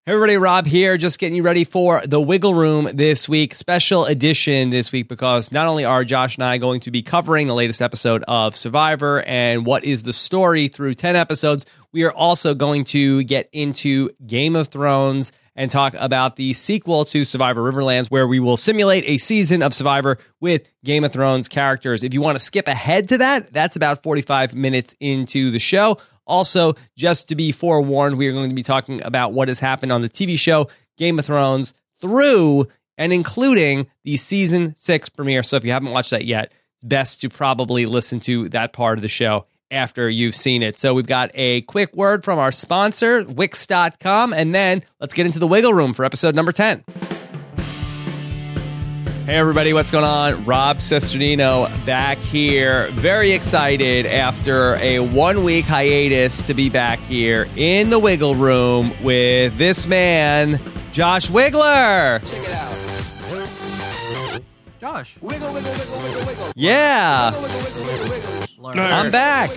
Hey everybody, Rob here, just getting you ready for the Wiggle Room this week. Special edition this week because not only are Josh and I going to be covering the latest episode of Survivor and what is the story through 10 episodes, we are also going to get into Game of Thrones and talk about the sequel to Survivor Riverlands, where we will simulate a season of Survivor with Game of Thrones characters. If you want to skip ahead to that, that's about 45 minutes into the show. Also, just to be forewarned, we are going to be talking about what has happened on the TV show Game of Thrones through and including the season 6 premiere. So if you haven't watched that yet, it's best to probably listen to that part of the show after you've seen it. So we've got a quick word from our sponsor, Wix.com, and then let's get into the Wiggle Room for episode number 10. Hey everybody, what's going on? Rob Cesternino back here. Very excited after a 1-week hiatus to be back here in the Wiggle Room with this man, Josh Wigler. Check it out. Josh. Wiggle, wiggle, wiggle, wiggle, wiggle. Yeah. Wiggle, wiggle, wiggle, wiggle, wiggle. I'm back.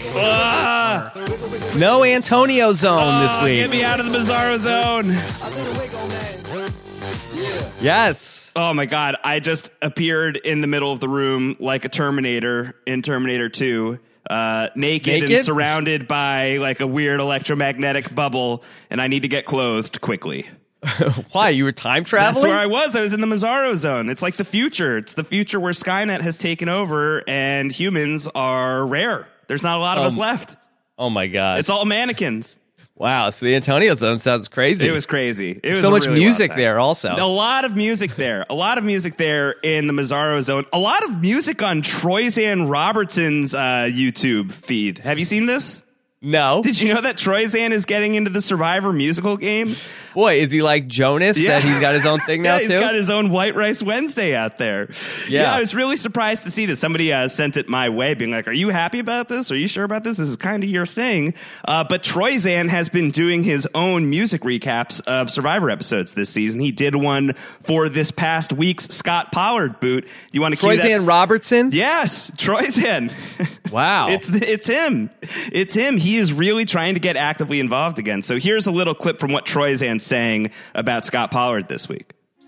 No Antonio zone this week. Get me out of the Bizarro zone. I do the wiggle, man. Yeah. Yes. Oh my God. I just appeared in the middle of the room like a Terminator in Terminator 2. Naked and surrounded by like a weird electromagnetic bubble, and I need to get clothed quickly. Why? You were time traveling? That's where I was. I was in the Mazzaro zone. It's like the future. It's the future where Skynet has taken over and humans are rare. There's not a lot of us left. Oh my God. It's all mannequins. Wow. So the Antonio zone sounds crazy. It was crazy. It was so much really music there also. A lot of music there. A lot of music there in the Mazzaro zone. A lot of music on Troyzan Robertson's YouTube feed. Have you seen this? No. Did you know that Troyzan is getting into the Survivor musical game? Boy, is he like Jonas that he's got his own thing now, yeah, he's got his own White Rice Wednesday out there. Yeah. I was really surprised to see this. Somebody sent it my way being like, are you happy about this? Are you sure about this? This is kind of your thing. But Troyzan has been doing his own music recaps of Survivor episodes this season. He did one for this past week's Scott Pollard boot. You want to cue that? Troyzan Robertson? Yes, Troyzan. Wow. It's him. It's him. He is really trying to get actively involved again. So here's a little clip from what Troyzan's saying about Scott Pollard this week.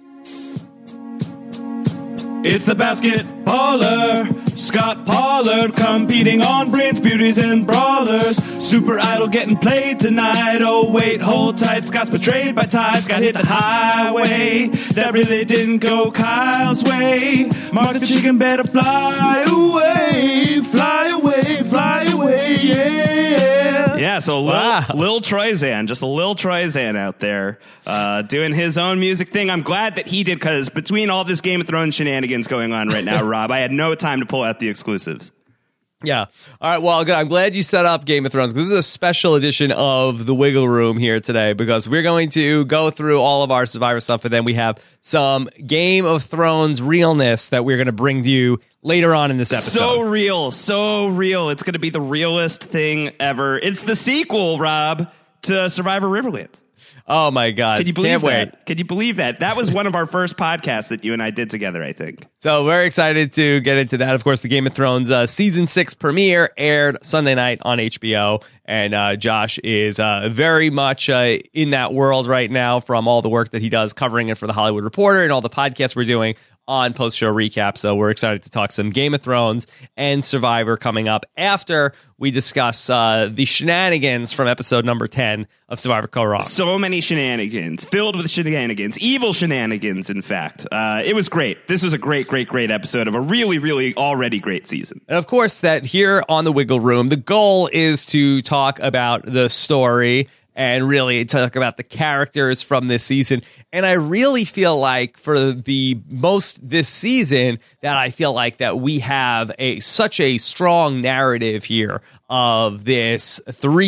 It's the basketballer, Scott Pollard, competing on brains, beauties, and brawlers. Super Idol getting played tonight. Oh wait, hold tight, Scott's betrayed by Ty. Scott hit the highway, that really didn't go Kyle's way. Mark the chicken better fly away, fly away, fly away, yeah. Yeah, so Lil Troyzan, just a Lil Troyzan out there doing his own music thing. I'm glad that he did, because between all this Game of Thrones shenanigans going on right now, Rob, I had no time to pull out the exclusives. Yeah. All right. Well, good. I'm glad you set up Game of Thrones, because this is a special edition of the Wiggle Room here today, because we're going to go through all of our Survivor stuff, and then we have some Game of Thrones realness that we're going to bring to you later on in this episode. So real. So real. It's going to be the realest thing ever. It's the sequel, Rob, to Survivor Riverlands. Oh, my God. Can you believe Can't that? wait. Can you believe that? That was one of our first podcasts that you and I did together, I think. So very excited to get into that. Of course, the Game of Thrones season 6 premiere aired Sunday night on HBO. And Josh is very much in that world right now from all the work that he does covering it for The Hollywood Reporter and all the podcasts we're doing on post-show recap. So we're excited to talk some Game of Thrones and Survivor coming up after we discuss the shenanigans from episode number 10 of Survivor Kaôh Rōng. So many shenanigans, filled with shenanigans, evil shenanigans, in fact. It was great. This was a great episode of a really, really already great season. And of course, that here on the Wiggle Room, the goal is to talk about the story and really talk about the characters from this season. And I really feel like for the most this season that I feel like that we have such a strong narrative here of this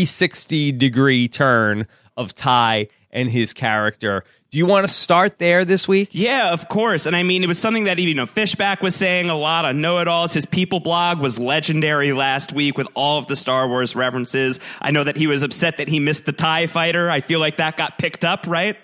360-degree turn of Ty and his character. Do you want to start there this week? Yeah, of course. And I mean, it was something that, Fishback was saying a lot on Know-It-Alls. His People blog was legendary last week with all of the Star Wars references. I know that he was upset that he missed the TIE fighter. I feel like that got picked up, right?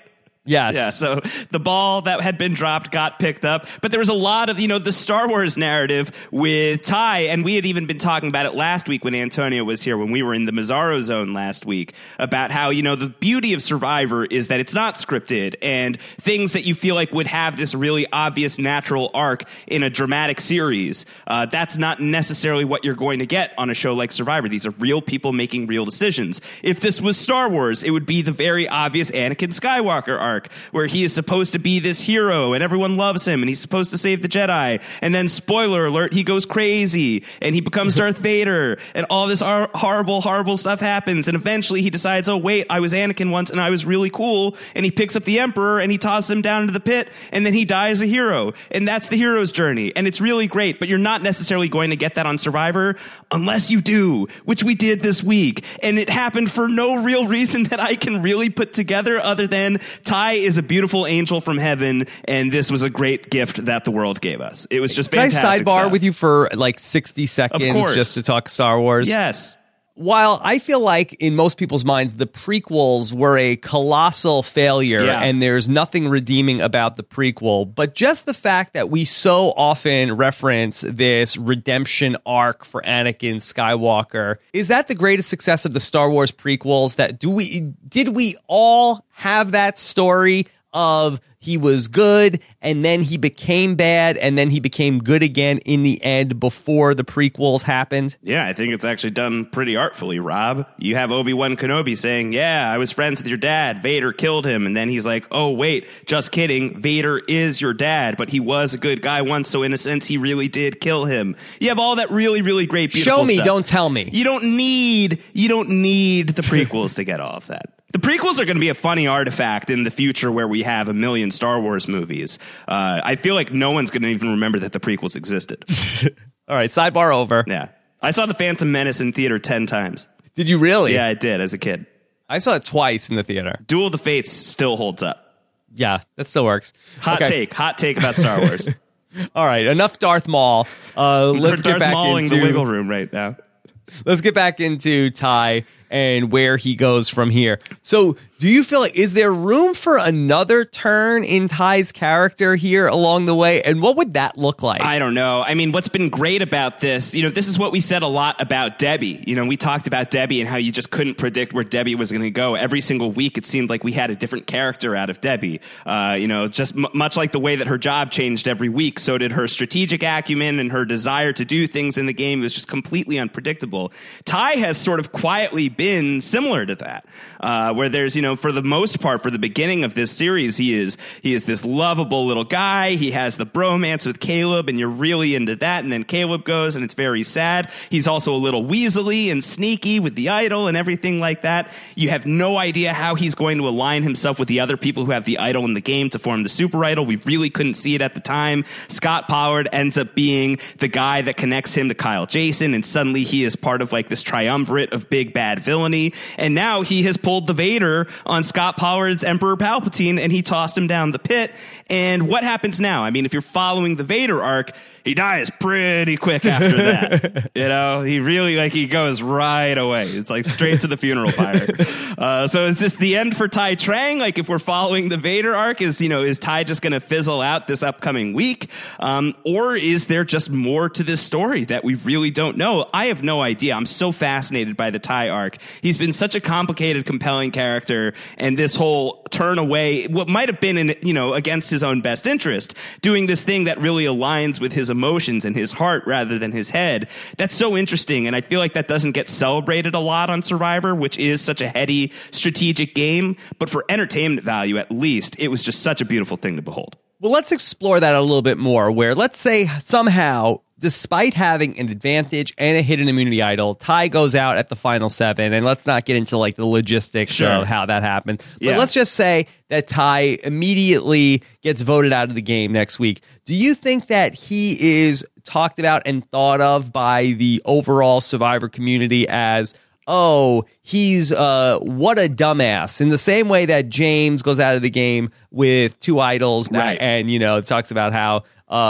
Yes. Yeah, so the ball that had been dropped got picked up, but there was a lot of, the Star Wars narrative with Ty, and we had even been talking about it last week when Antonio was here, when we were in the Mazzaro zone last week, about how, the beauty of Survivor is that it's not scripted, and things that you feel like would have this really obvious natural arc in a dramatic series, that's not necessarily what you're going to get on a show like Survivor. These are real people making real decisions. If this was Star Wars, it would be the very obvious Anakin Skywalker arc, where he is supposed to be this hero and everyone loves him and he's supposed to save the Jedi, and then spoiler alert, he goes crazy and he becomes Darth Vader and all this horrible stuff happens, and eventually he decides, oh wait, I was Anakin once and I was really cool, and he picks up the Emperor and he tosses him down into the pit, and then he dies a hero, and that's the hero's journey, and it's really great. But you're not necessarily going to get that on Survivor unless you do, which we did this week, and it happened for no real reason that I can really put together other than Ty is a beautiful angel from heaven, and this was a great gift that the world gave us. It was just fantastic. Can I sidebar stuff. with you for like 60 seconds just to talk Star Wars? Yes. While I feel like in most people's minds, the prequels were a colossal failure and there's nothing redeeming about the prequel, but just the fact that we so often reference this redemption arc for Anakin Skywalker, is that the greatest success of the Star Wars prequels? That did we all have that story of he was good and then he became bad and then he became good again in the end before the prequels happened? Yeah, I think it's actually done pretty artfully, Rob. You have Obi-Wan Kenobi saying, yeah, I was friends with your dad. Vader killed him. And then he's like, oh, wait, just kidding. Vader is your dad, but he was a good guy once. So in a sense, he really did kill him. You have all that really, really great, beautiful Show me, stuff. don't tell me. You don't need the prequels to get all of that. The prequels are going to be a funny artifact in the future where we have a million Star Wars movies. I feel like no one's going to even remember that the prequels existed. All right, sidebar over. Yeah. I saw The Phantom Menace in theater 10 times. Did you really? Yeah, I did as a kid. I saw it twice in the theater. Duel of the Fates still holds up. Yeah, that still works. Hot take about Star Wars. All right, enough Darth Maul. Let's get back Mauling into the Wiggle Room right now. Let's get back into Ty and where he goes from here. So do you feel like, is there room for another turn in Ty's character here along the way? And what would that look like? I don't know. I mean, what's been great about this, this is what we said a lot about Debbie. We talked about Debbie and how you just couldn't predict where Debbie was going to go. Every single week, it seemed like we had a different character out of Debbie. Just much like the way that her job changed every week, so did her strategic acumen and her desire to do things in the game. It was just completely unpredictable. Ty has sort of quietly been similar to that, where there's, for the most part, for the beginning of this series, he is this lovable little guy. He has the bromance with Caleb, and you're really into that. And then Caleb goes, and it's very sad. He's also a little weaselly and sneaky with the idol and everything like that. You have no idea how he's going to align himself with the other people who have the idol in the game to form the super idol. We really couldn't see it at the time. Scott Pollard ends up being the guy that connects him to Kyle Jason, and suddenly he is part of like this triumvirate of big bad villainy. And now he has pulled the Vader on Scott Pollard's Emperor Palpatine, and he tossed him down the pit. And what happens now? I mean, if you're following the Vader arc, he dies pretty quick after that. He really, he goes right away. It's like straight to the funeral pyre. So is this the end for Tai Trang? Like, if we're following the Vader arc, is Tai just going to fizzle out this upcoming week? Or is there just more to this story that we really don't know? I have no idea. I'm so fascinated by the Tai arc. He's been such a complicated, compelling character, and this whole turn away, what might have been against his own best interest, doing this thing that really aligns with his emotions and his heart rather than his head. That's so interesting, and I feel like that doesn't get celebrated a lot on Survivor, which is such a heady, strategic game, but for entertainment value at least, it was just such a beautiful thing to behold. Well, let's explore that a little bit more, where let's say somehow, despite having an advantage and a hidden immunity idol, Ty goes out at the final 7, and let's not get into like the logistics of how that happened. But let's just say that Ty immediately gets voted out of the game next week. Do you think that he is talked about and thought of by the overall Survivor community as, oh, he's what a dumbass, in the same way that James goes out of the game with 2 idols, right? And it talks about how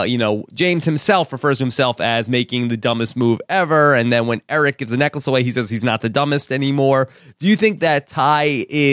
James himself refers to himself as making the dumbest move ever, and then when Eric gives the necklace away, he says he's not the dumbest anymore. Do you think that Ty is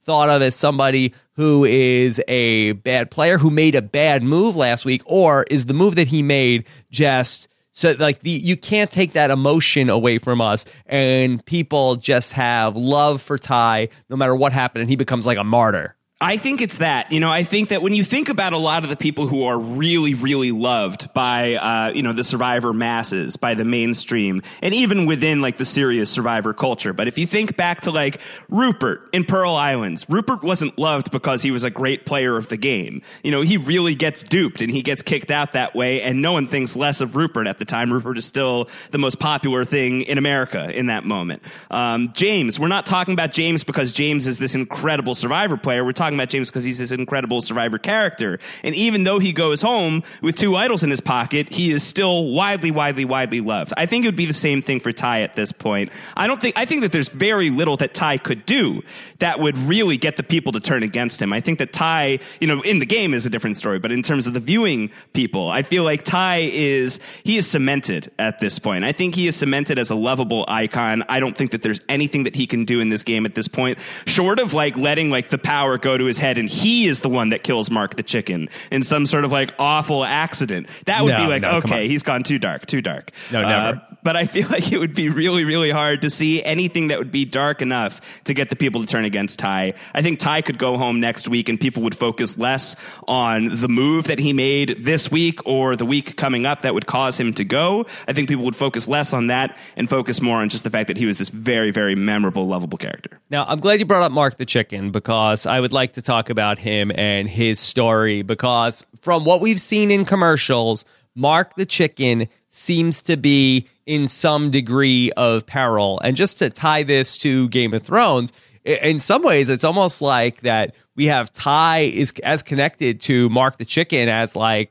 thought of as somebody who is a bad player who made a bad move last week, or is the move that he made just so like you can't take that emotion away from us, and people just have love for Ty no matter what happened, and he becomes like a martyr? I think it's that. I think that when you think about a lot of the people who are really, really loved by, the Survivor masses, by the mainstream, and even within like the serious Survivor culture. But if you think back to like Rupert in Pearl Islands, Rupert wasn't loved because he was a great player of the game. He really gets duped and he gets kicked out that way, and no one thinks less of Rupert at the time. Rupert is still the most popular thing in America in that moment. James, we're not talking about James because James is this incredible Survivor player. We're talking about James because he's this incredible Survivor character. And even though he goes home with 2 idols in his pocket, he is still widely, widely, widely loved. I think it would be the same thing for Ty at this point. I think that there's very little that Ty could do that would really get the people to turn against him. I think that Ty, in the game is a different story, but in terms of the viewing people, I feel like Ty is cemented at this point. I think he is cemented as a lovable icon. I don't think that there's anything that he can do in this game at this point, short of like letting like the power go to his head and he is the one that kills Mark the Chicken in some sort of like awful accident. That would be like, okay, he's gone too dark. No, never. But I feel like it would be really, really hard to see anything that would be dark enough to get the people to turn against Ty. I think Ty could go home next week and people would focus less on the move that he made this week or the week coming up that would cause him to go. I think people would focus less on that and focus more on just the fact that he was this very, very memorable, lovable character. Now, I'm glad you brought up Mark the Chicken because I would like to talk about him and his story, because from what we've seen in commercials, Mark the Chicken seems to be in some degree of peril. And just to tie this to Game of Thrones, in some ways, it's almost like that we have Ty is as connected to Mark the Chicken as like,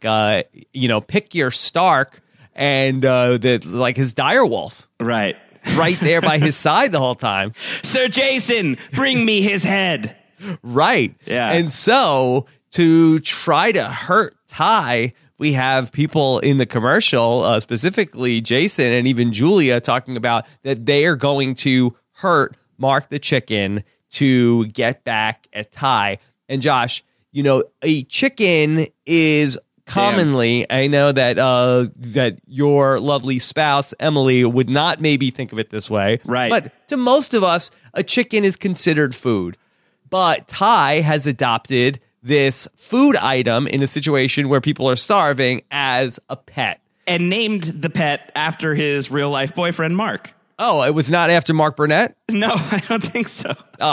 pick your Stark and like his direwolf. Right. Right there by his side the whole time. Sir Jason, bring me his head. Right. Yeah. And so to try to hurt Ty, we have people in the commercial, specifically Jason and even Julia, talking about that they are going to hurt Mark the Chicken to get back at Ty. And Josh, a chicken is commonly, I know that that your lovely spouse, Emily, would not maybe think of it this way. Right. But to most of us, a chicken is considered food. But Ty has adopted this food item in a situation where people are starving as a pet. And named the pet after his real-life boyfriend, Mark. Oh, it was not after Mark Burnett? No, I don't think so.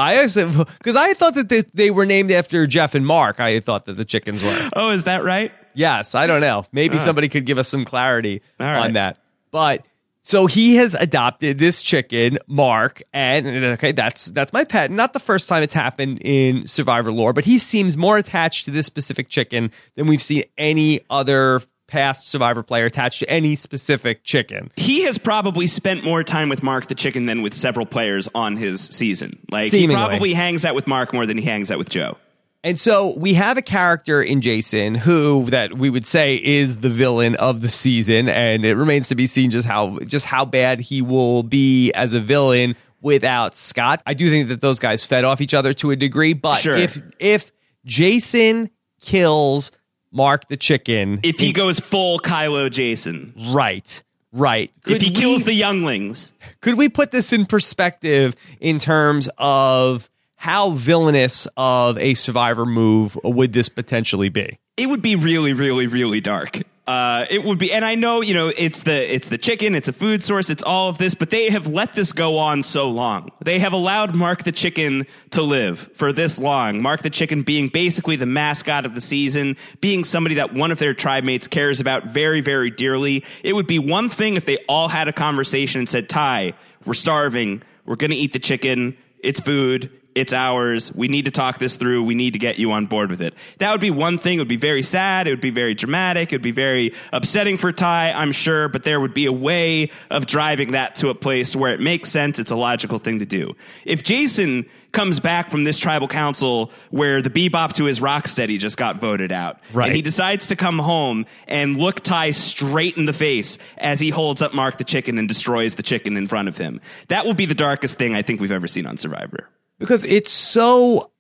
Because I thought that they were named after Jeff and Mark. I thought that the chickens were. Oh, is that right? Yes, I don't know. Maybe somebody could give us some clarity right. on that. But so he has adopted this chicken, Mark, and okay, that's my pet. Not the first time it's happened in Survivor lore, but he seems more attached to this specific chicken than we've seen any other past Survivor player attached to any specific chicken. He has probably spent more time with Mark the Chicken than with several players on his season. Like, seemingly. He probably hangs out with Mark more than he hangs out with Joe. And so we have a character in Jason who that we would say is the villain of the season, and it remains to be seen just how bad he will be as a villain without Scott. I do think that those guys fed off each other to a degree, but sure. if Jason kills Mark the Chicken, if he goes full Kylo Jason, right. If he kills the younglings, could we put this in perspective in terms of how villainous of a Survivor move would this potentially be? It would be really, really, really dark. It would be, and I know, it's the chicken, it's a food source, it's all of this, but they have let this go on so long. They have allowed Mark the Chicken to live for this long. Mark the Chicken being basically the mascot of the season, being somebody that one of their tribe mates cares about very, very dearly. It would be one thing if they all had a conversation and said, Ty, we're starving, we're going to eat the chicken, it's food, it's ours. We need to talk this through. We need to get you on board with it. That would be one thing. It would be very sad. It would be very dramatic. It would be very upsetting for Ty, I'm sure, but there would be a way of driving that to a place where it makes sense. It's a logical thing to do. If Jason comes back from this tribal council where the Bebop to his Rocksteady just got voted out, right, and he decides to come home and look Ty straight in the face as he holds up Mark the Chicken and destroys the chicken in front of him, that will be the darkest thing I think we've ever seen on Survivor. Because it's so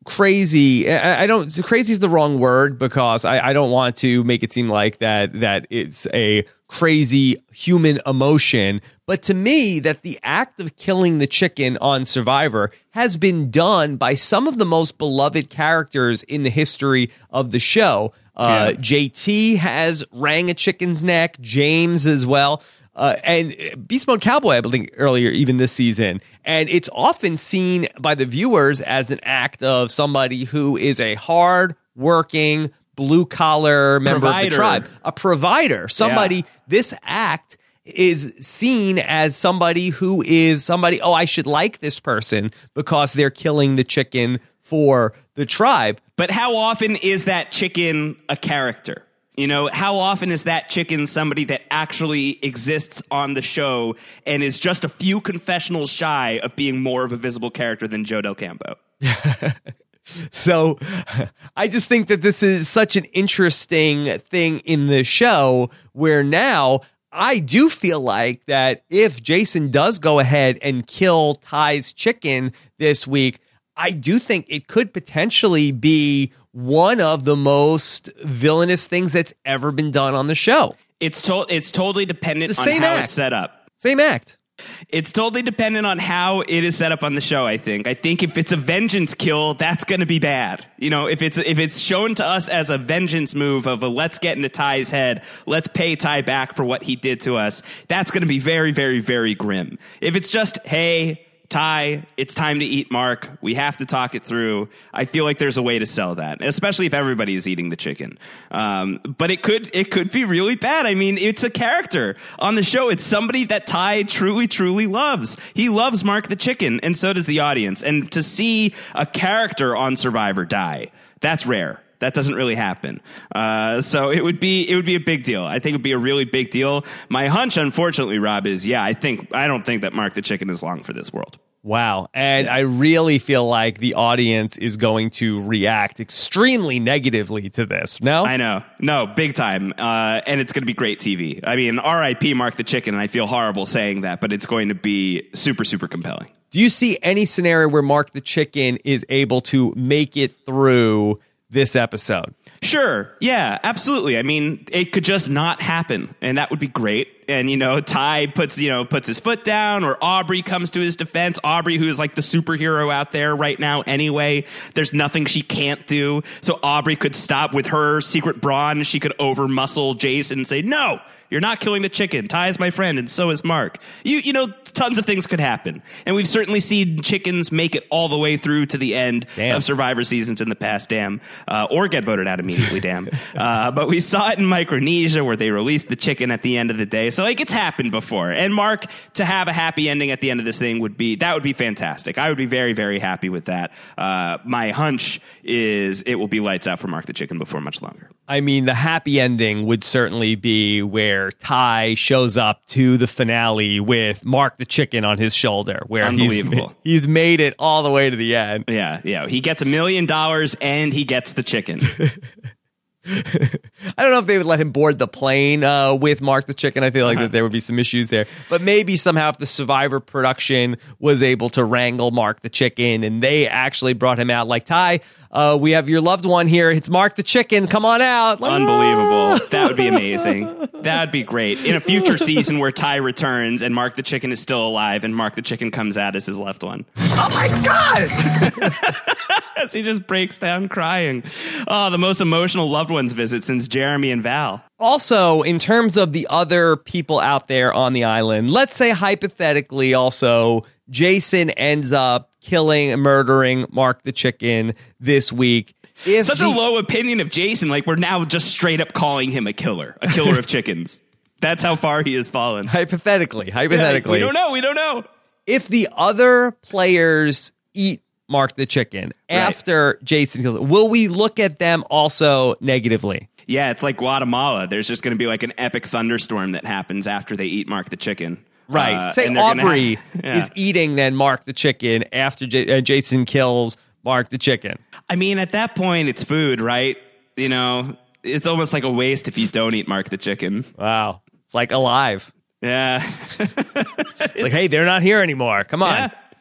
crazy. I don't. Crazy is the wrong word because I don't want to make it seem like that it's a crazy human emotion. But to me, that the act of killing the chicken on Survivor has been done by some of the most beloved characters in the history of the show. JT has rang a chicken's neck. James as well. And Beast Mode Cowboy, I believe, earlier, even this season. And it's often seen by the viewers as an act of somebody who is a hard-working, blue-collar member of the tribe. A provider. Somebody, this act is seen as somebody who is somebody, I should like this person because they're killing the chicken for the tribe. But how often is that chicken a character? You know, how often is that chicken somebody that actually exists on the show and is just a few confessionals shy of being more of a visible character than Joe Del Campo? So I just think that this is such an interesting thing in the show where now I do feel like that if Jason does go ahead and kill Ty's chicken this week, I do think it could potentially be one of the most villainous things that's ever been done on the show. It's totally dependent on how it's set up. Same act. It's totally dependent on how it is set up on the show, I think. I think if it's a vengeance kill, that's going to be bad. You know, if it's shown to us as a vengeance move of a let's get into Ty's head, let's pay Ty back for what he did to us, that's going to be very, very, very grim. If it's just, hey, Ty, it's time to eat Mark. We have to talk it through. I feel like there's a way to sell that, especially if everybody is eating the chicken. But it could be really bad. I mean, it's a character on the show. It's somebody that Ty truly, truly loves. He loves Mark the chicken, and so does the audience. And to see a character on Survivor die, that's rare. That doesn't really happen. So it would be a big deal. I think it would be a really big deal. My hunch, unfortunately, Rob, is, I don't think that Mark the Chicken is long for this world. Wow. And I really feel like the audience is going to react extremely negatively to this. No? I know. No, big time. And it's going to be great TV. I mean, RIP Mark the Chicken, and I feel horrible saying that, but it's going to be super, super compelling. Do you see any scenario where Mark the Chicken is able to make it through this episode? Sure. Yeah, absolutely. I mean, it could just not happen, and that would be great. And, Ty puts his foot down, or Aubrey comes to his defense. Aubrey, who is like the superhero out there right now anyway. There's nothing she can't do. So Aubrey could stop with her secret brawn. She could over-muscle Jason and say, no, you're not killing the chicken. Ty is my friend, and so is Mark. Tons of things could happen. And we've certainly seen chickens make it all the way through to the end of Survivor seasons in the past, or get voted out immediately, but we saw it in Micronesia where they released the chicken at the end of the day. So, it's happened before. And Mark, to have a happy ending at the end of this thing would be fantastic. I would be very, very happy with that. My hunch is it will be lights out for Mark the Chicken before much longer. I mean, the happy ending would certainly be where Ty shows up to the finale with Mark the Chicken on his shoulder, where he's made it all the way to the end. Yeah. He gets $1 million and he gets the chicken. I don't know if they would let him board the plane with Mark the Chicken. I feel like that there would be some issues there. But maybe somehow if the Survivor production was able to wrangle Mark the Chicken and they actually brought him out like, Ty, we have your loved one here. It's Mark the Chicken. Come on out. Like, unbelievable. That would be amazing. That would be great. In a future season where Ty returns and Mark the Chicken is still alive and Mark the Chicken comes out as his loved one. Oh my God! As he just breaks down crying. Oh, the most emotional loved ones visit since Jeremy and Val. Also, in terms of the other people out there on the island, let's say hypothetically also Jason ends up killing and murdering Mark the Chicken this week. Such a low opinion of Jason. Like, we're now just straight up calling him a killer of chickens. That's how far he has fallen. Hypothetically. Yeah, we don't know. If the other players eat Mark the Chicken after Jason kills, will we look at them also negatively? Yeah, it's like Guatemala. There's just going to be like an epic thunderstorm that happens after they eat Mark the Chicken. Right. Say Aubrey is eating then Mark the Chicken after Jason kills Mark the Chicken. I mean, at that point, it's food, right? It's almost like a waste if you don't eat Mark the Chicken. Wow. It's like alive. Yeah. Like, hey, they're not here anymore. Come on. Yeah.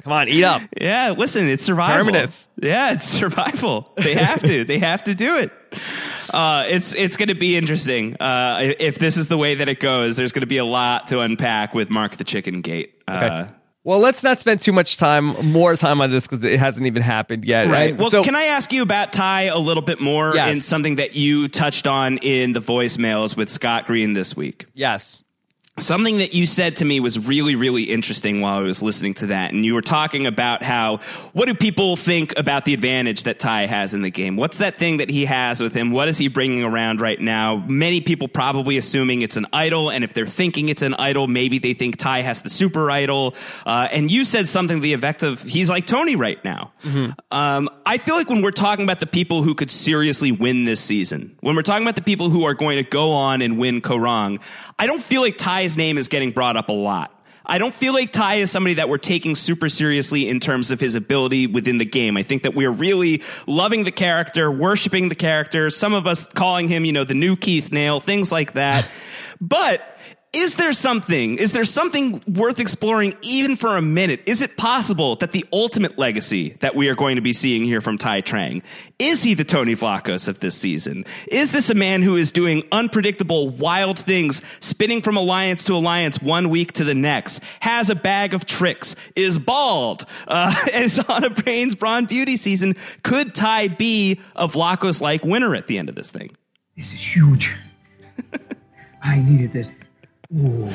Come on, eat up. Yeah, listen, it's survival. Terminus. Yeah, it's survival. They have to. They have to do it. It's going to be interesting. If this is the way that it goes, there's going to be a lot to unpack with Mark the Chicken Gate. Okay. Well, let's not spend too much more time on this because it hasn't even happened yet. Right. Well, so, can I ask you about Ty a little bit more Yes. in something that you touched on in the voicemails with Scott Green this week? Yes. Something that you said to me was really, really interesting while I was listening to that. And you were talking about what do people think about the advantage that Ty has in the game? What's that thing that he has with him? What is he bringing around right now? Many people probably assuming it's an idol. And if they're thinking it's an idol, maybe they think Ty has the super idol. And you said something to the effect of he's like Tony right now. Mm-hmm. I feel like when we're talking about the people who could seriously win this season, when we're talking about the people who are going to go on and win Korong, I don't feel like Ty's name is getting brought up a lot. I don't feel like Ty is somebody that we're taking super seriously in terms of his ability within the game. I think that we're really loving the character, worshiping the character, some of us calling him, the new Keith Nail, things like that. But is there something worth exploring even for a minute? Is it possible that the ultimate legacy that we are going to be seeing here from Ty Trang, is he the Tony Vlachos of this season? Is this a man who is doing unpredictable, wild things, spinning from alliance to alliance 1 week to the next, has a bag of tricks, is bald, is on a Brains Brawn Beauty season? Could Ty be a Vlachos-like winner at the end of this thing? This is huge. I needed this. Ooh.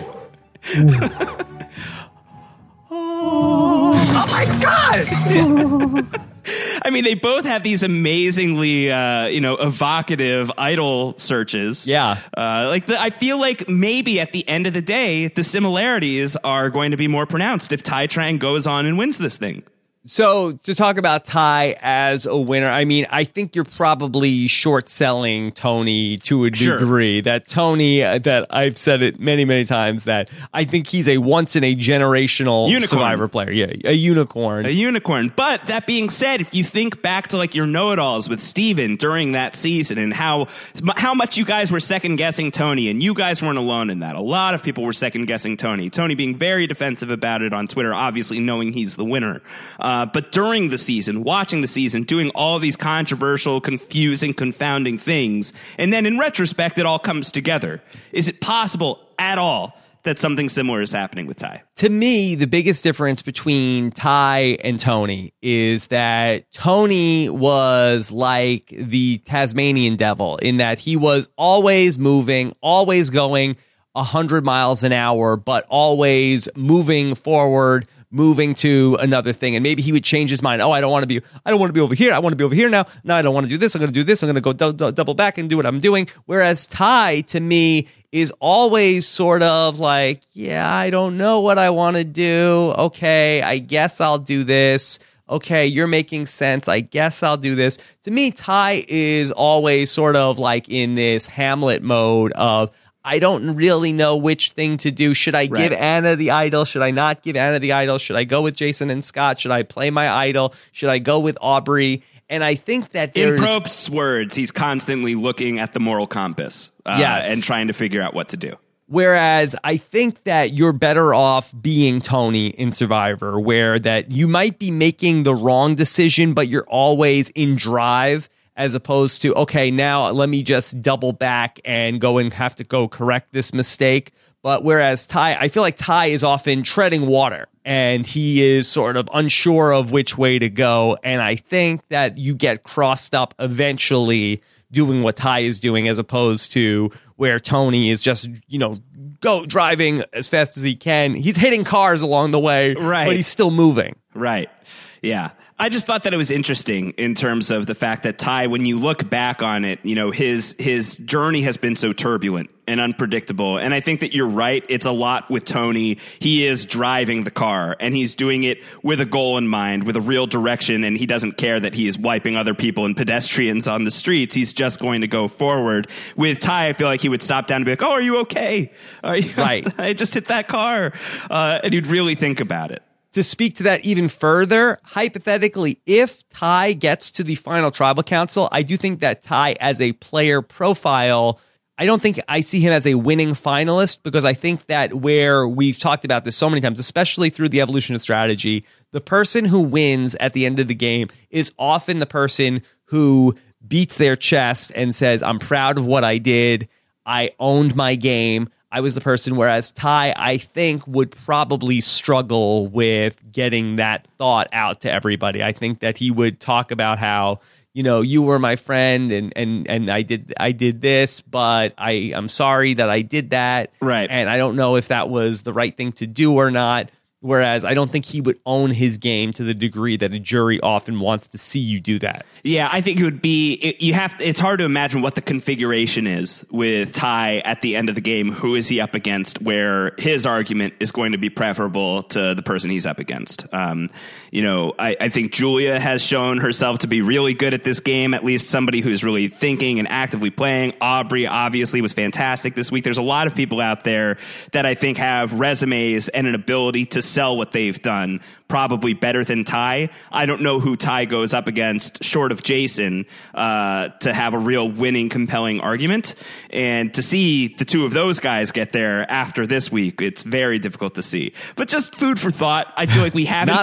Oh my God! I mean, they both have these amazingly, evocative idol searches. Yeah. I feel like maybe at the end of the day, the similarities are going to be more pronounced if Ty Trang goes on and wins this thing. So to talk about Ty as a winner, I mean, I think you're probably short selling Tony to a degree. That Tony, that I've said it many, many times, that I think he's a once in a generational Survivor player. Yeah, a unicorn. A unicorn. But that being said, if you think back to your know-it-alls with Steven during that season and how much you guys were second guessing Tony, and you guys weren't alone in that. A lot of people were second guessing Tony. Tony being very defensive about it on Twitter, obviously knowing he's the winner. But during the season, watching the season, doing all these controversial, confusing, confounding things, and then in retrospect, it all comes together. Is it possible at all that something similar is happening with Ty? To me, the biggest difference between Ty and Tony is that Tony was like the Tasmanian devil in that he was always moving, always going 100 miles an hour, but always moving forward, moving to another thing. And maybe he would change his mind. Oh, I don't want to be over here. I want to be over here now. No, I don't want to do this. I'm going to do this. I'm going to go double back and do what I'm doing. Whereas Ty, to me, is always sort of like, yeah, I don't know what I want to do. Okay, I guess I'll do this. Okay, you're making sense. I guess I'll do this. To me, Ty is always sort of like in this Hamlet mode of, I don't really know which thing to do. Should I give Anna the idol? Should I not give Anna the idol? Should I go with Jason and Scott? Should I play my idol? Should I go with Aubrey? And I think that in Probst's words, he's constantly looking at the moral compass and trying to figure out what to do. Whereas I think that you're better off being Tony in Survivor, where that you might be making the wrong decision, but you're always in drive, as opposed to, okay, now let me just double back and go and have to go correct this mistake. But whereas Ty, I feel like Ty is often treading water and he is sort of unsure of which way to go. And I think that you get crossed up eventually doing what Ty is doing, as opposed to where Tony is just, go driving as fast as he can. He's hitting cars along the way, but he's still moving. Right. Yeah. I just thought that it was interesting in terms of the fact that Ty, when you look back on it, his journey has been so turbulent and unpredictable. And I think that you're right. It's a lot with Tony. He is driving the car and he's doing it with a goal in mind, with a real direction. And he doesn't care that he is wiping other people and pedestrians on the streets. He's just going to go forward. With Ty, I feel like he would stop down and be like, oh, are you okay? Right. I just hit that car. And he'd really think about it. To speak to that even further, hypothetically, if Ty gets to the final tribal council, I do think that Ty as a player profile, I don't think I see him as a winning finalist, because I think that where we've talked about this so many times, especially through the evolution of strategy, the person who wins at the end of the game is often the person who beats their chest and says, I'm proud of what I did. I owned my game. I was the person, whereas Ty, I think, would probably struggle with getting that thought out to everybody. I think that he would talk about how, you were my friend and I did this, but I'm sorry that I did that. Right. And I don't know if that was the right thing to do or not. Whereas I don't think he would own his game to the degree that a jury often wants to see you do that. Yeah, I think it would be, it's hard to imagine what the configuration is with Ty at the end of the game. Who is he up against where his argument is going to be preferable to the person he's up against? I think Julia has shown herself to be really good at this game, at least somebody who's really thinking and actively playing. Aubrey obviously was fantastic this week. There's a lot of people out there that I think have resumes and an ability to sell what they've done probably better than Ty. I don't know who Ty goes up against short of Jason to have a real winning, compelling argument. And to see the two of those guys get there after this week, it's very difficult to see. But just food for thought. I feel like we haven't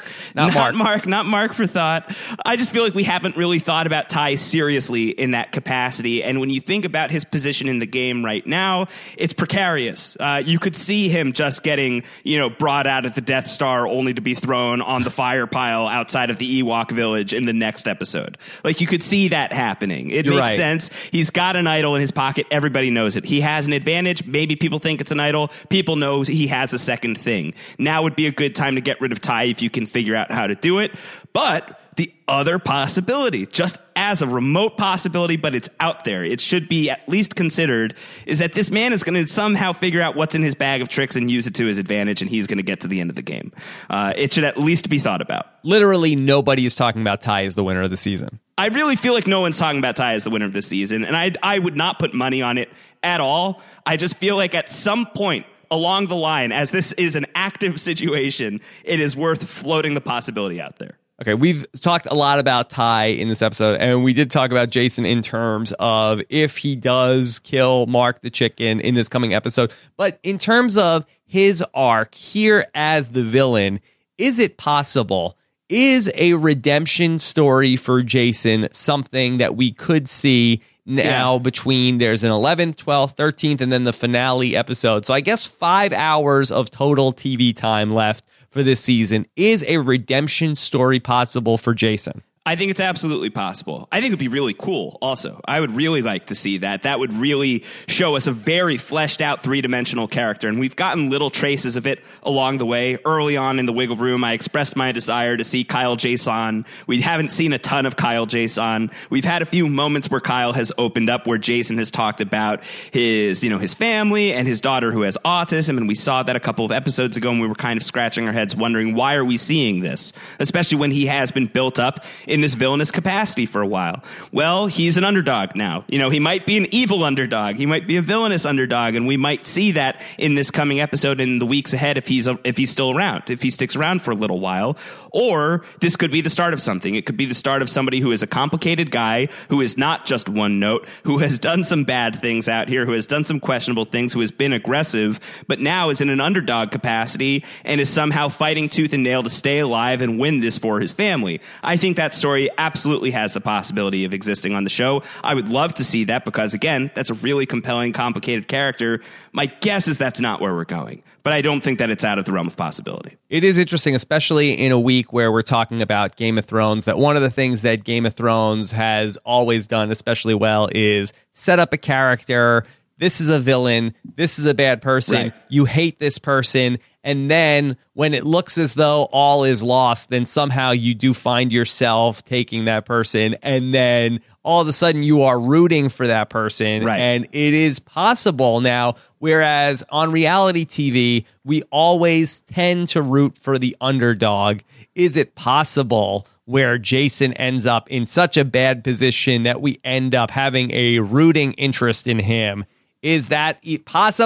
not Mark for thought. I just feel like we haven't really thought about Ty seriously in that capacity. And when you think about his position in the game right now, it's precarious. You could see him just getting, brought out at the Death Star only to be thrown on the fire pile outside of the Ewok village in the next episode. Like, you could see that happening. It makes sense. He's got an idol in his pocket. Everybody knows it. He has an advantage. Maybe people think it's an idol. People know he has a second thing. Now would be a good time to get rid of Ty if you can figure out how to do it. But the other possibility, just as a remote possibility, but it's out there, it should be at least considered, is that this man is going to somehow figure out what's in his bag of tricks and use it to his advantage, and he's going to get to the end of the game. It should at least be thought about. Literally nobody is talking about Ty as the winner of the season. I really feel like no one's talking about Ty as the winner of the season, and I would not put money on it at all. I just feel like at some point along the line, as this is an active situation, it is worth floating the possibility out there. Okay, we've talked a lot about Ty in this episode, and we did talk about Jason in terms of if he does kill Mark the Chicken in this coming episode. But in terms of his arc here as the villain, is it possible? Is a redemption story for Jason something that we could see now between there's an 11th, 12th, 13th, and then the finale episode? So I guess 5 hours of total TV time left for this season. Is a redemption story possible for Jason? I think it's absolutely possible. I think it'd be really cool also. I would really like to see that. That would really show us a very fleshed out three-dimensional character, and we've gotten little traces of it along the way. Early on in the Wiggle Room, I expressed my desire to see Kyle Jason. We haven't seen a ton of Kyle Jason. We've had a few moments where Kyle has opened up, where Jason has talked about his family and his daughter who has autism, and we saw that a couple of episodes ago, and we were kind of scratching our heads wondering, why are we seeing this? Especially when he has been built up in this villainous capacity for a while. Well, he's an underdog now. He might be an evil underdog. He might be a villainous underdog, and we might see that in this coming episode in the weeks ahead if he's still around, if he sticks around for a little while. Or this could be the start of something. It could be the start of somebody who is a complicated guy, who is not just one note, who has done some bad things out here, who has done some questionable things, who has been aggressive, but now is in an underdog capacity and is somehow fighting tooth and nail to stay alive and win this for his family. I think that story absolutely has the possibility of existing on the show. I would love to see that because, again, that's a really compelling, complicated character. My guess is that's not where we're going, but I don't think that it's out of the realm of possibility. It is interesting, especially in a week where we're talking about Game of Thrones, that one of the things that Game of Thrones has always done especially well is set up a character. This is a villain. This is a bad person. Right. You hate this person. And then when it looks as though all is lost, then somehow you do find yourself taking that person. And then all of a sudden you are rooting for that person. Right. And it is possible now, whereas on reality TV, we always tend to root for the underdog. Is it possible where Jason ends up in such a bad position that we end up having a rooting interest in him? Is that possible?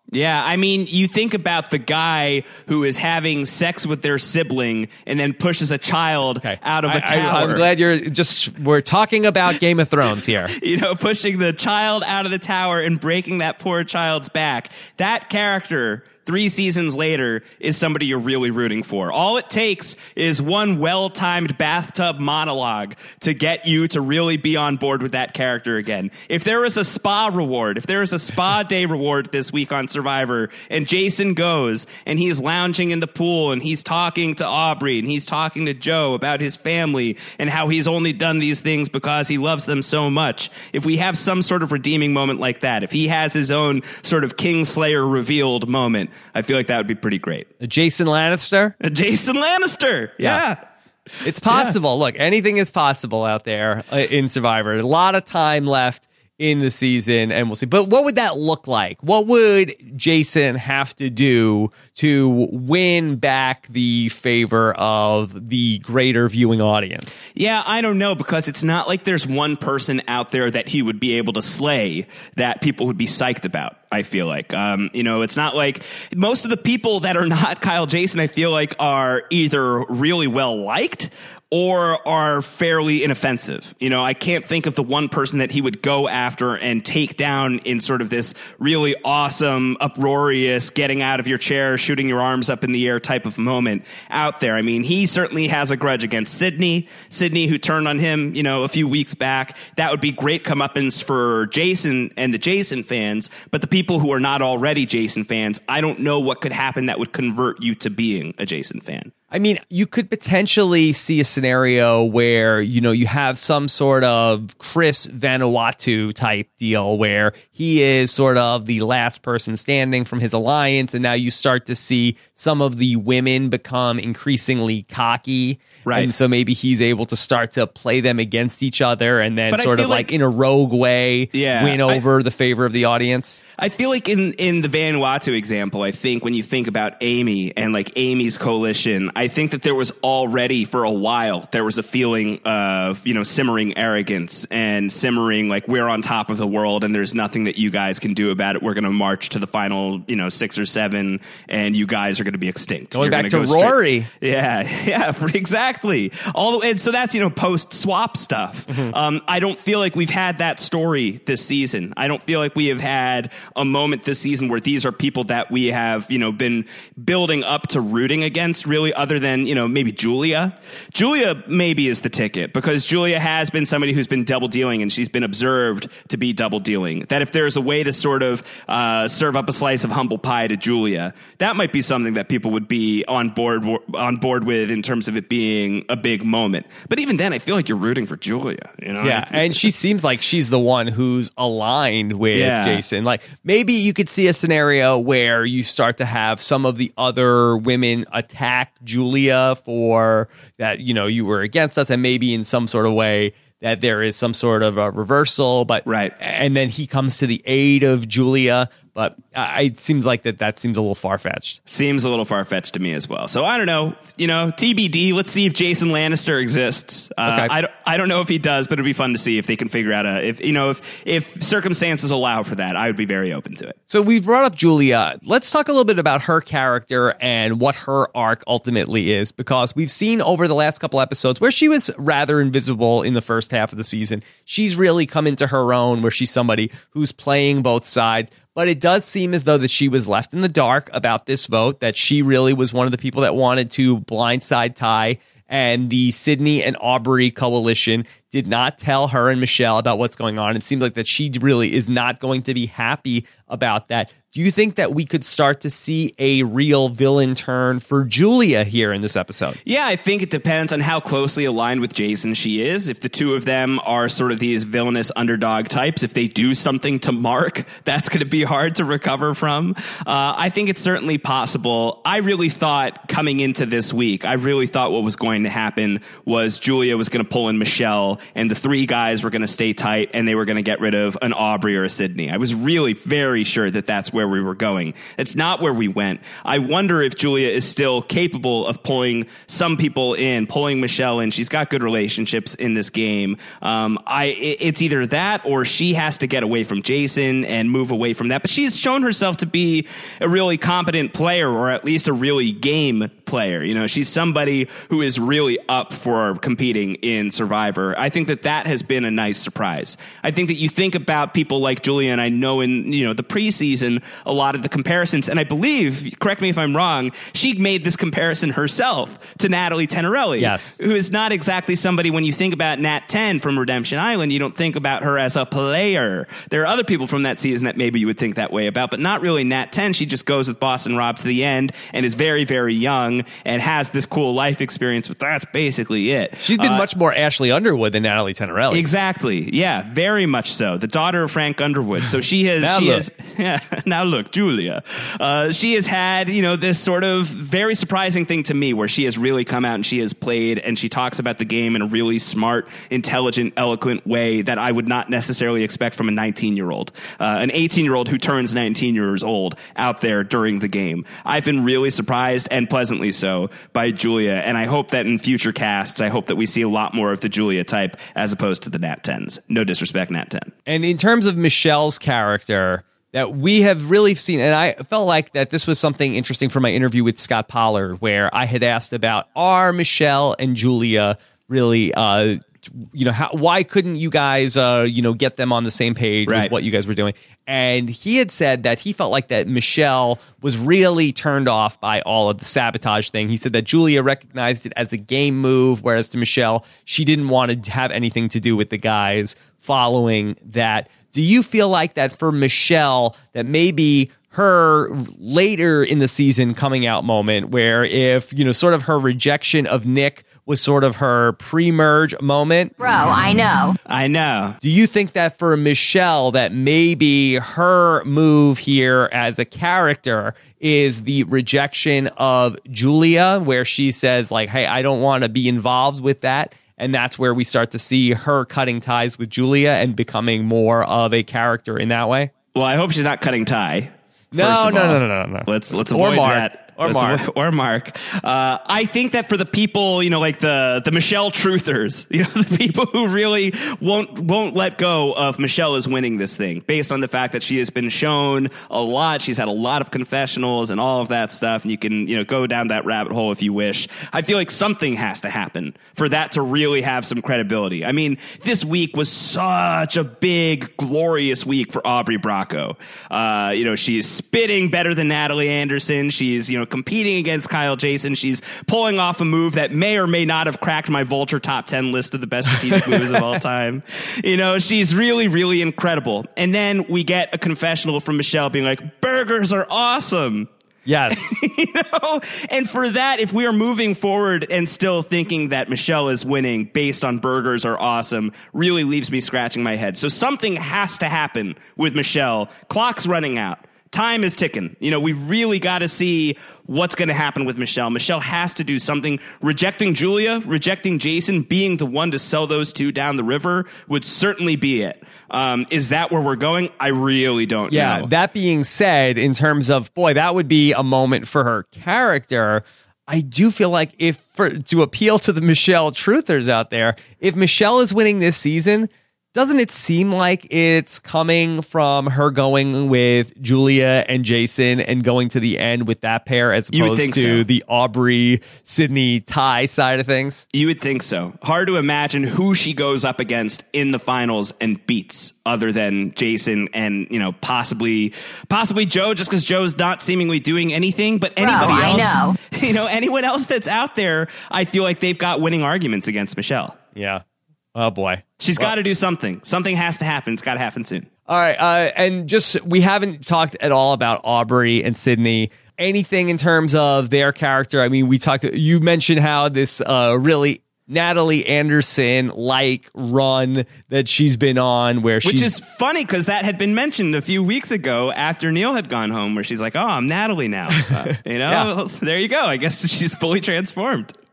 Yeah, I mean, you think about the guy who is having sex with their sibling and then pushes a child out of a tower. I'm glad we're talking about Game of Thrones here. Pushing the child out of the tower and breaking that poor child's back. That character, 3 seasons later, is somebody you're really rooting for. All it takes is one well-timed bathtub monologue to get you to really be on board with that character again. If there is a spa reward, if there is a spa day reward this week on Survivor, and Jason goes and he's lounging in the pool and he's talking to Aubrey and he's talking to Joe about his family and how he's only done these things because he loves them so much. If we have some sort of redeeming moment like that, if he has his own sort of Kingslayer revealed moment, I feel like that would be pretty great. A Jason Lannister? A Jason Lannister. Yeah. It's possible. Yeah. Look, anything is possible out there in Survivor. A lot of time left in the season, and we'll see. But what would that look like? What would Jason have to do to win back the favor of the greater viewing audience? Yeah, I don't know, because it's not like there's one person out there that he would be able to slay that people would be psyched about. I feel like, it's not like most of the people that are not Kyle Jason, I feel like, are either really well liked or are fairly inoffensive. I can't think of the one person that he would go after and take down in sort of this really awesome, uproarious, getting out of your chair, shooting your arms up in the air type of moment out there. I mean, he certainly has a grudge against Sydney, who turned on him, a few weeks back. That would be great comeuppance for Jason and the Jason fans, but the people who are not already Jason fans, I don't know what could happen that would convert you to being a Jason fan. I mean, you could potentially see a scenario where, you have some sort of Chris Vanuatu type deal where he is sort of the last person standing from his alliance, and now you start to see some of the women become increasingly cocky. Right. And so maybe he's able to start to play them against each other and then sort of like in a rogue way win over the favor of the audience. I feel like in the Vanuatu example, I think when you think about Amy and like Amy's coalition, I think that there was already for a while, there was a feeling of, simmering arrogance and simmering like we're on top of the world and there's nothing that you guys can do about it. We're going to march to the final, 6 or 7 and you guys are going to be extinct. Going back to Rory. Yeah, exactly. And so that's, post-swap stuff. Mm-hmm. I don't feel like we've had that story this season. I don't feel like we have had a moment this season where these are people that we have, been building up to rooting against, really, other than, maybe Julia. Julia maybe is the ticket, because Julia has been somebody who's been double dealing, and she's been observed to be double dealing. That if there's a way to sort of serve up a slice of humble pie to Julia, that might be something that people would be on board with in terms of it being a big moment. But even then, I feel like you're rooting for Julia. Yeah, and she seems like she's the one who's aligned with Jason. Like, maybe you could see a scenario where you start to have some of the other women attack Julia for that, you were against us, and maybe in some sort of way that there is some sort of a reversal, but right. And then he comes to the aid of Julia. But it seems like that seems a little far-fetched. Seems a little far-fetched to me as well. So I don't know. TBD. Let's see if Jason Lannister exists. Okay. I don't know if he does, but it'd be fun to see if they can figure out if circumstances allow for that. I would be very open to it. So we've brought up Julia. Let's talk a little bit about her character and what her arc ultimately is, because we've seen over the last couple episodes where she was rather invisible in the first half of the season. She's really come into her own, where she's somebody who's playing both sides. But it does seem as though that she was left in the dark about this vote, that she really was one of the people that wanted to blindside Ty, and the Sydney and Aubrey coalition did not tell her and Michelle about what's going on. It seems like that she really is not going to be happy about that. Do you think that we could start to see a real villain turn for Julia here in this episode? Yeah, I think it depends on how closely aligned with Jason she is. If the two of them are sort of these villainous underdog types, if they do something to Mark, that's going to be hard to recover from. I think it's certainly possible. I really thought coming into this week, what was going to happen was Julia was going to pull in Michelle, and the 3 guys were going to stay tight, and they were going to get rid of an Aubrey or a Sydney. I was really very sure that that's where where we were going. It's not where we went. I wonder if Julia is still capable of pulling some people in, pulling Michelle in. She's got good relationships in this game. It's either that or she has to get away from Jason and move away from that. But she's shown herself to be a really competent player, or at least a really game player. You know, she's somebody who is really up for competing in Survivor. I think that has been a nice surprise. I think that you think about people like Julia, and I know in, you know, the preseason, a lot of the comparisons, and I believe, correct me if I'm wrong, she made this comparison herself to Natalie Tenorelli. Yes. Who is not exactly somebody, when you think about Nat 10 from Redemption Island, you don't think about her as a player. There are other people from that season that maybe you would think that way about, but not really Nat 10. She just goes with Boston Rob to the end and is very, very young and has this cool life experience, but that's basically it. She's been much more Ashley Underwood than Natalie Tenorelli. Exactly. Yeah, very much so. The daughter of Frank Underwood. So she has, now look, Julia. She has had, you know, this sort of very surprising thing to me where she has really come out and she has played and she talks about the game in a really smart, intelligent, eloquent way that I would not necessarily expect from a 19-year-old. An 18-year-old who turns 19 years old out there during the game. I've been really surprised and pleasantly so by Julia, and I hope that in future casts, I hope that we see a lot more of the Julia type as opposed to the Nat 10s. No disrespect, Nat 10. And in terms of Michelle's character, that we have really seen, and I felt like that this was something interesting from my interview with Scott Pollard, where I had asked about, are Michelle and Julia really, why couldn't you guys, get them on the same page with what you guys were doing? And he had said that he felt like that Michelle was really turned off by all of the sabotage thing. He said that Julia recognized it as a game move, whereas to Michelle, she didn't want to have anything to do with the guys following that. Do you feel like that for Michelle, that maybe her later in the season coming out moment, where if, sort of her rejection of Nick was sort of her pre-merge moment? Bro, I know. Do you think that for Michelle, that maybe her move here as a character is the rejection of Julia, where she says, like, hey, I don't want to be involved with that? And that's where we start to see her cutting ties with Julia and becoming more of a character in that way? Well, I hope she's not cutting tie. No. Let's avoid that. Or Mark. I think that for the people, like the Michelle truthers, the people who really won't let go of Michelle is winning this thing based on the fact that she has been shown a lot. She's had a lot of confessionals and all of that stuff. And you can, go down that rabbit hole if you wish. I feel like something has to happen for that to really have some credibility. I mean, this week was such a big, glorious week for Aubrey Bracco. She's spitting better than Natalie Anderson. She's, competing against Kyle Jason. She's pulling off a move that may or may not have cracked my Vulture top 10 list of the best strategic moves of all time. She's really, really incredible. And then we get a confessional from Michelle being like, burgers are awesome. Yes. And for that, if we are moving forward and still thinking that Michelle is winning based on burgers are awesome, really leaves me scratching my head. So something has to happen with Michelle. Clock's running out. Time is ticking. We really got to see what's going to happen with Michelle. Michelle has to do something. Rejecting Julia, rejecting Jason, being the one to sell those two down the river would certainly be it. Is that where we're going? I really don't know. Yeah, that being said, in terms of, that would be a moment for her character. I do feel like to appeal to the Michelle truthers out there, if Michelle is winning this season, doesn't it seem like it's coming from her going with Julia and Jason and going to the end with that pair as opposed to the Aubrey, Sydney, Ty side of things? You would think so. Hard to imagine who she goes up against in the finals and beats other than Jason and, possibly Joe, just because Joe's not seemingly doing anything. But anybody else, anyone else that's out there, I feel like they've got winning arguments against Michelle. Yeah. Oh, boy. She's got to do something. Something has to happen. It's got to happen soon. All right. And we haven't talked at all about Aubrey and Sydney. Anything in terms of their character? I mean, you mentioned how this which Natalie Anderson-like run that she's been on which is funny because that had been mentioned a few weeks ago after Neil had gone home, where she's like, oh, I'm Natalie now. Yeah. There you go. I guess she's fully transformed.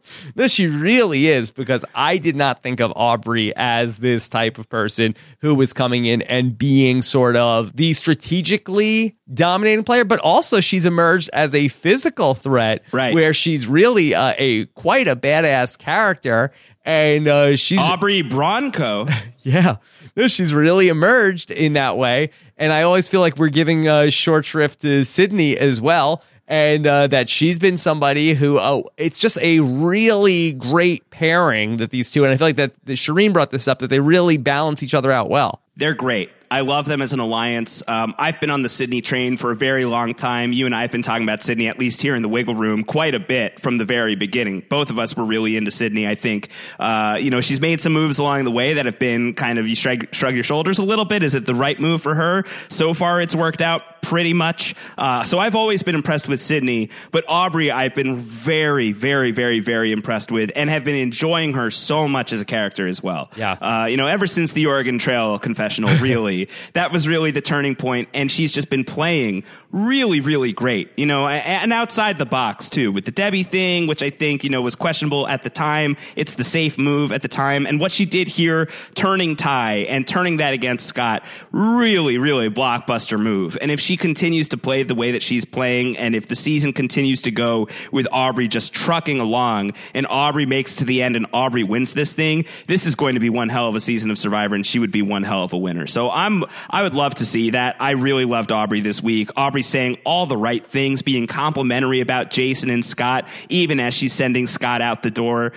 No, she really is, because I did not think of Aubrey as this type of person who was coming in and being sort of the strategically dominating player, but also she's emerged as a physical threat, right, where she's really quite a badass character. And she's Aubrey Bronco. Yeah, no, she's really emerged in that way. And I always feel like we're giving short shrift to Sydney as well. And that she's been somebody who, it's just a really great pairing that these two, and I feel like that Shireen brought this up, that they really balance each other out well. They're great. I love them as an alliance. I've been on the Sydney train for a very long time. You and I have been talking about Sydney, at least here in the Wiggle Room, quite a bit from the very beginning. Both of us were really into Sydney, I think. She's made some moves along the way that have been kind of, you shrug your shoulders a little bit. Is it the right move for her? So far, it's worked out pretty much. So I've always been impressed with Sydney, but Aubrey I've been very, very, very, very impressed with, and have been enjoying her so much as a character as well. Yeah. Ever since the Oregon Trail confessional, really, that was really the turning point, and she's just been playing really, really great, and outside the box too, with the Debbie thing, which I think, was questionable at the time. It's the safe move at the time, and what she did here, turning Ty and turning that against Scott, really, really blockbuster move. And if she continues to play the way that she's playing, and if the season continues to go with Aubrey just trucking along, and Aubrey makes to the end and Aubrey wins this thing, this is going to be one hell of a season of Survivor, and she would be one hell of a winner. So I would love to see that. I really loved Aubrey this week. Aubrey saying all the right things, being complimentary about Jason and Scott, even as she's sending Scott out the door.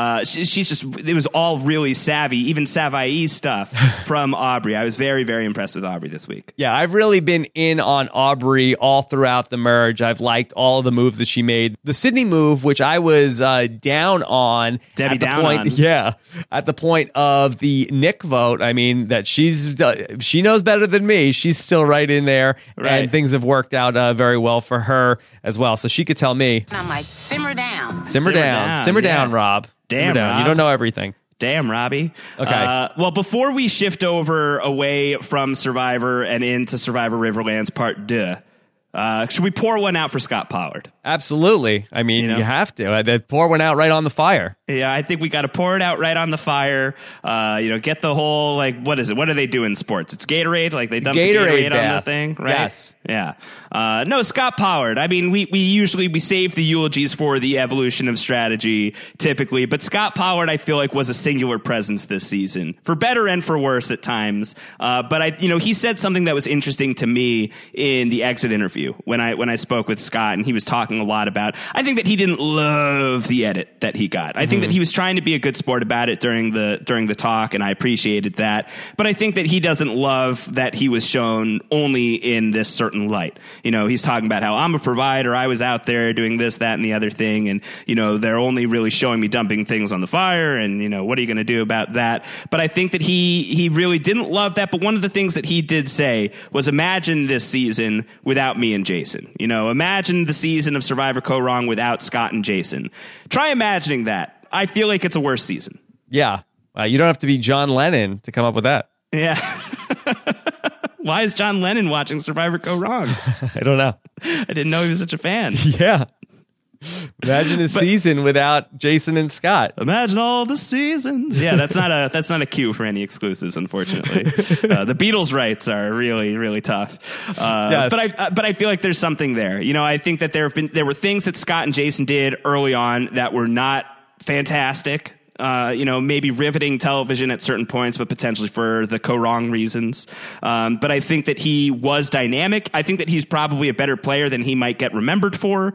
It was all really savvy, even savvy stuff from Aubrey. I was very, very impressed with Aubrey this week. Yeah, I've really been in on Aubrey all throughout the merge. I've liked all of the moves that she made. The Sydney move, which I was down on. Debbie down on. Yeah, at the point of the Nick vote. I mean, that she knows better than me. She's still right in there, right, and things have worked out very well for her as well. So she could tell me. And I'm like, simmer down. Simmer down, Rob. Damn, simmer down. Rob. You don't know everything. Damn, Robbie. Okay. Well, before we shift over from Survivor and into Survivor Riverlands Part 2, should we pour one out for Scott Pollard? Absolutely. I mean, you have to. Pour one out right on the fire. Yeah, I think we got to pour it out right on the fire. Get the whole, what is it? What do they do in sports? It's Gatorade? Like they dump Gatorade on the thing, right? Yes. Yeah. No, Scott Pollard. I mean, we usually save the eulogies for the evolution of strategy typically, but Scott Pollard, I feel like, was a singular presence this season, for better and for worse at times. But he said something that was interesting to me in the exit interview when I spoke with Scott, and he was talking a lot about, I think that he didn't love the edit that he got. I think that he was trying to be a good sport about it during the talk, and I appreciated that. But I think that he doesn't love that he was shown only in this certain light. He's talking about how I'm a provider. I was out there doing this, that, and the other thing. And, they're only really showing me dumping things on the fire. And, what are you going to do about that? But I think that he really didn't love that. But one of the things that he did say was, imagine this season without me and Jason. Imagine the season of Survivor Go Wrong without Scott and Jason. Try imagining that. I feel like it's a worse season. Yeah. You don't have to be John Lennon to come up with that. Yeah. Why is John Lennon watching Survivor Go Wrong? I don't know. I didn't know he was such a fan. Yeah. Imagine a season without Jason and Scott. Imagine all the seasons. Yeah, that's not a cue for any exclusives, unfortunately. The Beatles rights are really, really tough. Yes. But I feel like there's something there. I think that there were things that Scott and Jason did early on that were not fantastic. Maybe riveting television at certain points, but potentially for the wrong reasons. But I think that he was dynamic. I think that he's probably a better player than he might get remembered for.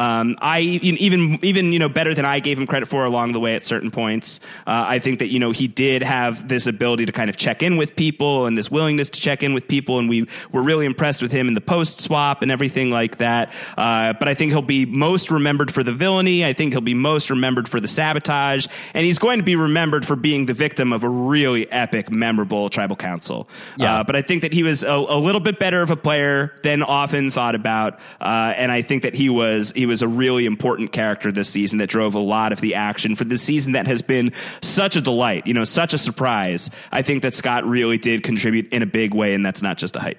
Even better than I gave him credit for along the way at certain points. I think that, he did have this ability to kind of check in with people and this willingness to check in with people. And we were really impressed with him in the post swap and everything like that. But I think he'll be most remembered for the villainy. I think he'll be most remembered for the sabotage. And he's going to be remembered for being the victim of a really epic, memorable tribal council. Yeah. But I think that he was a little bit better of a player than often thought about. And I think that he was a really important character this season that drove a lot of the action for this season that has been such a delight, such a surprise. I think that Scott really did contribute in a big way, and that's not just a height joke.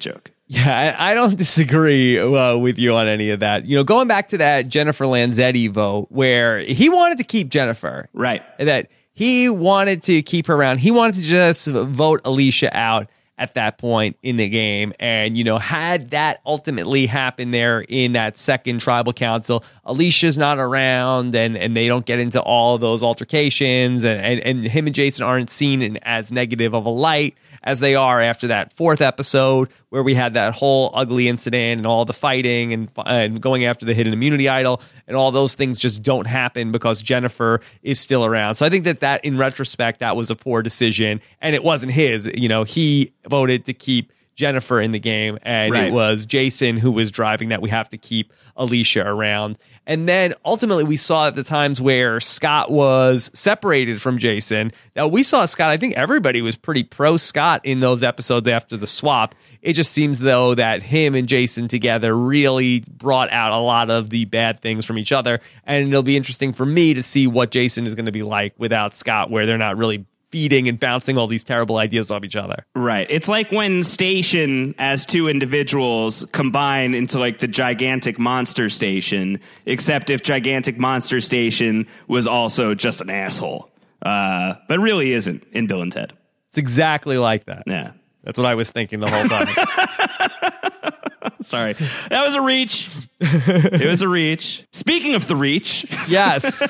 Yeah, I don't disagree with you on any of that. You know, going back to that Jennifer Lanzetti vote where he wanted to keep Jennifer. Right. That he wanted to keep her around. He wanted to just vote Alicia out at that point in the game. And, you know, had that ultimately happened there in that second tribal council, Alicia's not around and they don't get into all those altercations and him and Jason aren't seen in as negative of a light as they are after that fourth episode where we had that whole ugly incident and all the fighting and going after the hidden immunity idol, and all those things just don't happen because Jennifer is still around. So I think that in retrospect, that was a poor decision, and it wasn't his. You know, he voted to keep Jennifer in the game, and Right. It was Jason who was driving that we have to keep Alicia around. And then ultimately we saw at the times where Scott was separated from Jason. Now we saw Scott, I think everybody was pretty pro Scott in those episodes after the swap. It just seems though that him and Jason together really brought out a lot of the bad things from each other. And it'll be interesting for me to see what Jason is going to be like without Scott, where they're not really feeding and bouncing all these terrible ideas off each other. Right. It's like when Station as two individuals combine into like the gigantic monster station, except if gigantic monster station was also just an asshole. But really isn't in Bill and Ted. It's exactly like that. Yeah. That's what I was thinking the whole time. Sorry. That was a reach. It was a reach. Speaking of the reach. Yes.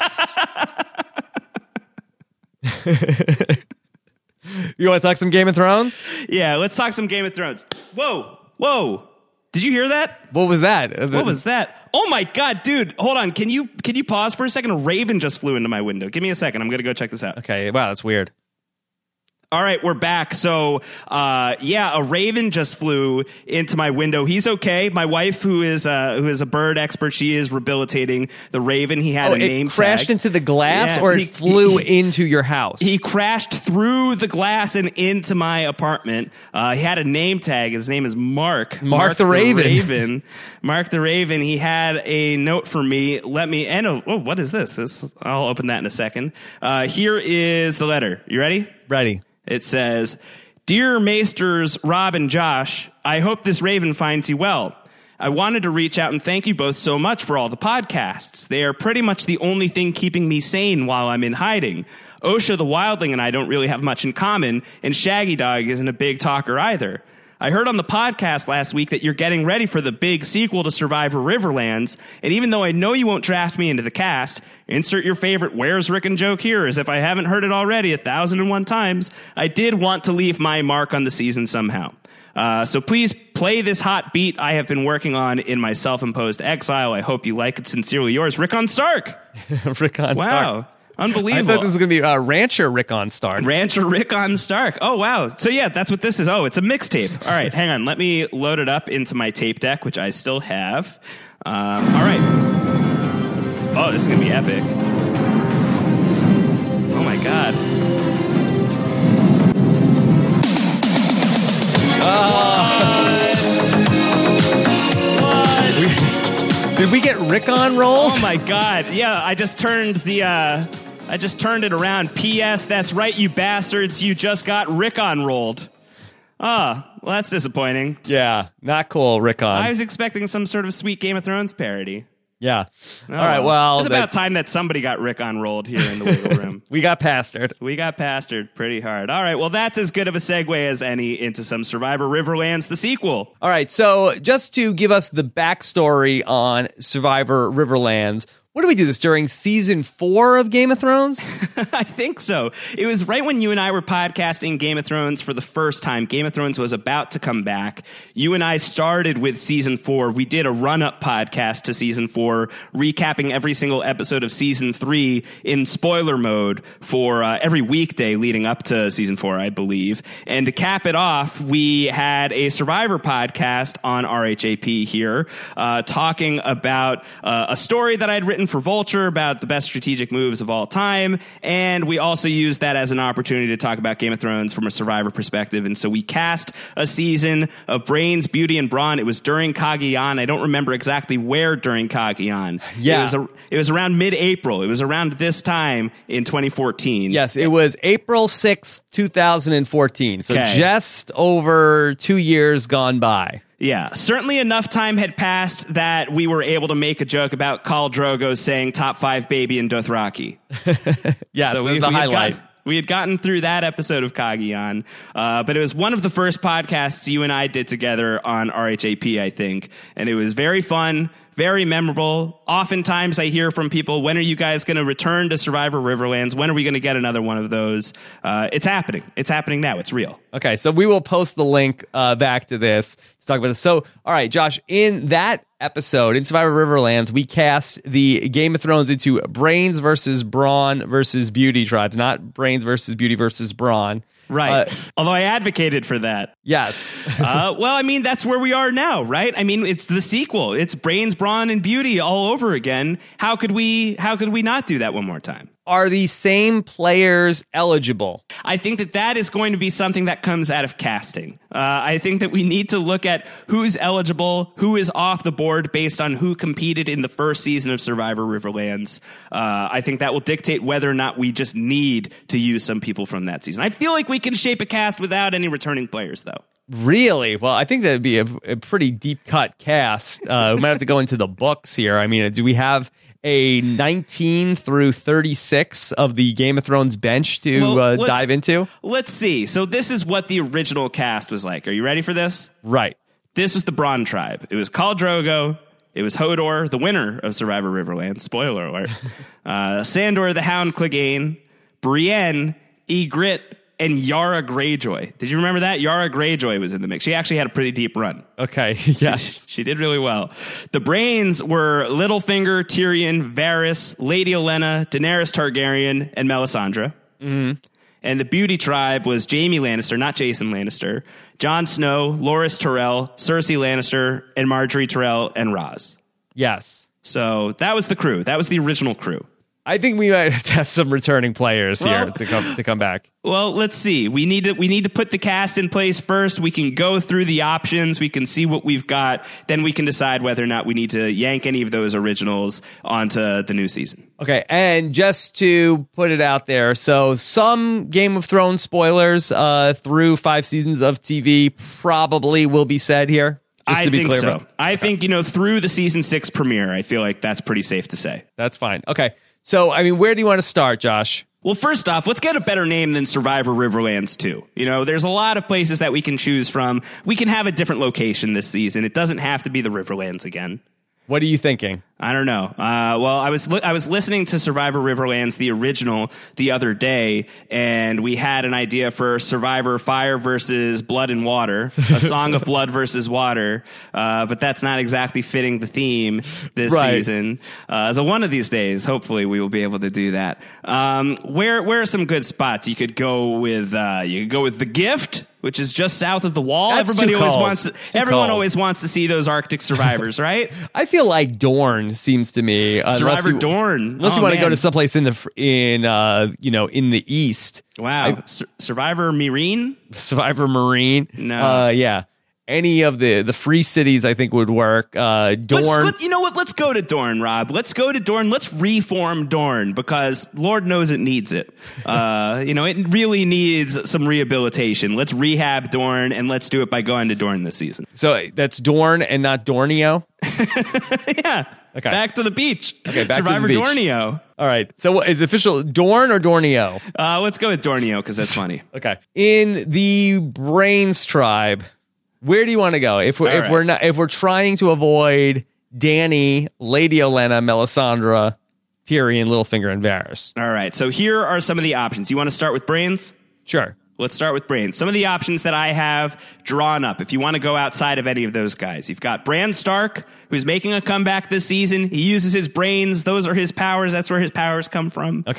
You want to talk some Game of Thrones? Yeah, let's talk some Game of Thrones. Whoa. Did you hear that? What was that? What was that? Oh my God, dude. Hold on. Can you pause for a second? A raven just flew into my window. Give me a second. I'm going to go check this out. Okay, wow, that's weird. All right, we're back. So, a raven just flew into my window. He's okay. My wife, who is a bird expert, she is rehabilitating the raven. He had a name it crashed tag. into the glass, Yeah, or it flew into your house? He crashed through the glass and into my apartment. He had a name tag. His name is Mark. Mark the Raven. Mark the Raven. He had a note for me. What is this? I'll open that in a second. Here is the letter. You ready? Ready. It says, "Dear Maesters Rob and Josh, I hope this raven finds you well. I wanted to reach out and thank you both so much for all the podcasts. They are pretty much the only thing keeping me sane while I'm in hiding. Osha the Wildling and I don't really have much in common, and Shaggy Dog isn't a big talker either. I heard on the podcast last week that you're getting ready for the big sequel to Survivor Riverlands, and even though I know you won't draft me into the cast, insert your favorite Where's Rick and joke here, as if I haven't heard it already 1,001 times, I did want to leave my mark on the season somehow. So please play this hot beat I have been working on in my self-imposed exile. I hope you like it. Sincerely yours, Rickon Stark." Rickon Stark. Wow. Unbelievable. I thought this was going to be Rancher Rickon Stark. Rancher Rickon Stark. Oh, wow. So, yeah, that's what this is. Oh, it's a mixtape. All right, hang on. Let me load it up into my tape deck, which I still have. All right. Oh, this is going to be epic. Oh, my God. Did we get Rickon rolled? Oh, my God. Yeah, I just turned it around. P.S. That's right, you bastards. You just got Rickon rolled. Well, that's disappointing. Yeah, not cool, Rickon. I was expecting some sort of sweet Game of Thrones parody. Yeah. All right, well. It's about time that somebody got Rickon rolled here in the Wiggle Room. We got pastored. We got pastored pretty hard. All right, well, that's as good of a segue as any into some Survivor Riverlands, the sequel. All right, so just to give us the backstory on Survivor Riverlands, what do we do this during season 4 of Game of Thrones? I think so. It was right when you and I were podcasting Game of Thrones for the first time. Game of Thrones was about to come back. You and I started with season 4. We did a run-up podcast to season 4, recapping every single episode of season 3 in spoiler mode for every weekday leading up to season 4, I believe. And to cap it off, we had a Survivor podcast on RHAP here, talking about a story that I'd written written for Vulture about the best strategic moves of all time. And we also used that as an opportunity to talk about Game of Thrones from a Survivor perspective. And so we cast a season of Brains, Beauty, and Brawn. It was during Cagayan. I don't remember exactly where during Cagayan. Yeah. It was around mid-April. It was around this time in 2014. Yes, it was April 6th, 2014. So Okay. just over 2 years gone by. Yeah, certainly enough time had passed that we were able to make a joke about Khal Drogo saying top 5 baby in Dothraki. Yeah, So the had highlight. we had gotten through that episode of Cagayan, but it was one of the first podcasts you and I did together on RHAP, I think, and it was very fun, very memorable. Oftentimes I hear from people, when are you guys going to return to Survivor Riverlands? When are we going to get another one of those? It's happening. It's happening now. It's real. Okay, so we will post the link back to this to talk about this. So, all right, Josh, in that episode, in Survivor Riverlands, we cast the Game of Thrones into Brains versus Brawn versus Beauty tribes, not Brains versus Beauty versus Brawn. Right. Although I advocated for that. Yes. Well, I mean, that's where we are now, right? I mean, it's the sequel. It's Brains, Brawn, and Beauty all over again. How could we not do that one more time? Are the same players eligible? I think that is going to be something that comes out of casting. I think that we need to look at who's eligible, who is off the board based on who competed in the first season of Survivor Riverlands. I think that will dictate whether or not we just need to use some people from that season. I feel like we can shape a cast without any returning players, though. Really? Well, I think that would be a pretty deep cut cast. We might have to go into the books here. I mean, do we have a 19 through 36 of the Game of Thrones bench to dive into? Let's see. So this is what the original cast was like. Are you ready for this? Right. This was the Brawn tribe. It was Khal Drogo. It was Hodor, the winner of Survivor Riverlands. Spoiler alert. Sandor, the Hound Clegane. Brienne, Ygritte, and Yara Greyjoy. Did you remember that? Yara Greyjoy was in the mix. She actually had a pretty deep run. Okay, yes. She did really well. The Brains were Littlefinger, Tyrion, Varys, Lady Olenna, Daenerys Targaryen, and Melisandre. Mm-hmm. And the Beauty tribe was Jaime Lannister, not Jason Lannister, Jon Snow, Loras Tyrell, Cersei Lannister, and Marjorie Tyrell, and Raz. Yes. So that was the crew. That was the original crew. I think we might have some returning players here to come back. Well, let's see. We need to put the cast in place first. We can go through the options. We can see what we've got. Then we can decide whether or not we need to yank any of those originals onto the new season. Okay, and just to put it out there, so some Game of Thrones spoilers through 5 seasons of TV probably will be said here. Just to be clear so. about. I think, through the season 6 premiere, I feel like that's pretty safe to say. That's fine. Okay. So, I mean, where do you want to start, Josh? Well, first off, let's get a better name than Survivor Riverlands 2. There's a lot of places that we can choose from. We can have a different location this season. It doesn't have to be the Riverlands again. What are you thinking? I don't know. Well, I was listening to Survivor Riverlands, the original, the other day, and we had an idea for Survivor Fire versus Blood and Water, a song of blood versus water, but that's not exactly fitting the theme this season. The one of these days, hopefully, we will be able to do that. Where are some good spots? You could go with The Gift, which is just south of the Wall. That's Everyone always wants to see those Arctic survivors, right? I feel like Dorne seems to me Survivor Dorne. Unless you want to go to someplace in the east. Wow, Survivor Meereen. Survivor Marine. No. Yeah. Any of the free cities I think would work. Dorne. You know what? Let's go to Dorne, Rob. Let's go to Dorne. Let's reform Dorne because Lord knows it needs it. It really needs some rehabilitation. Let's rehab Dorne and let's do it by going to Dorne this season. So that's Dorne and not Dornio? Yeah. Okay. Back to the beach. Okay, back Survivor to the beach. Dornio. All right. So what is it official Dorne or Dornio? Let's go with Dornio because that's funny. Okay. In the Brains tribe, where do you want to go? If we're trying to avoid Dany, Lady Olenna, Melisandre, Tyrion, Littlefinger, and Varys. All right. So here are some of the options. You want to start with Brains? Sure. Let's start with Brains. Some of the options that I have drawn up, if you want to go outside of any of those guys. You've got Bran Stark, who's making a comeback this season. He uses his brains. Those are his powers. That's where his powers come from. Okay.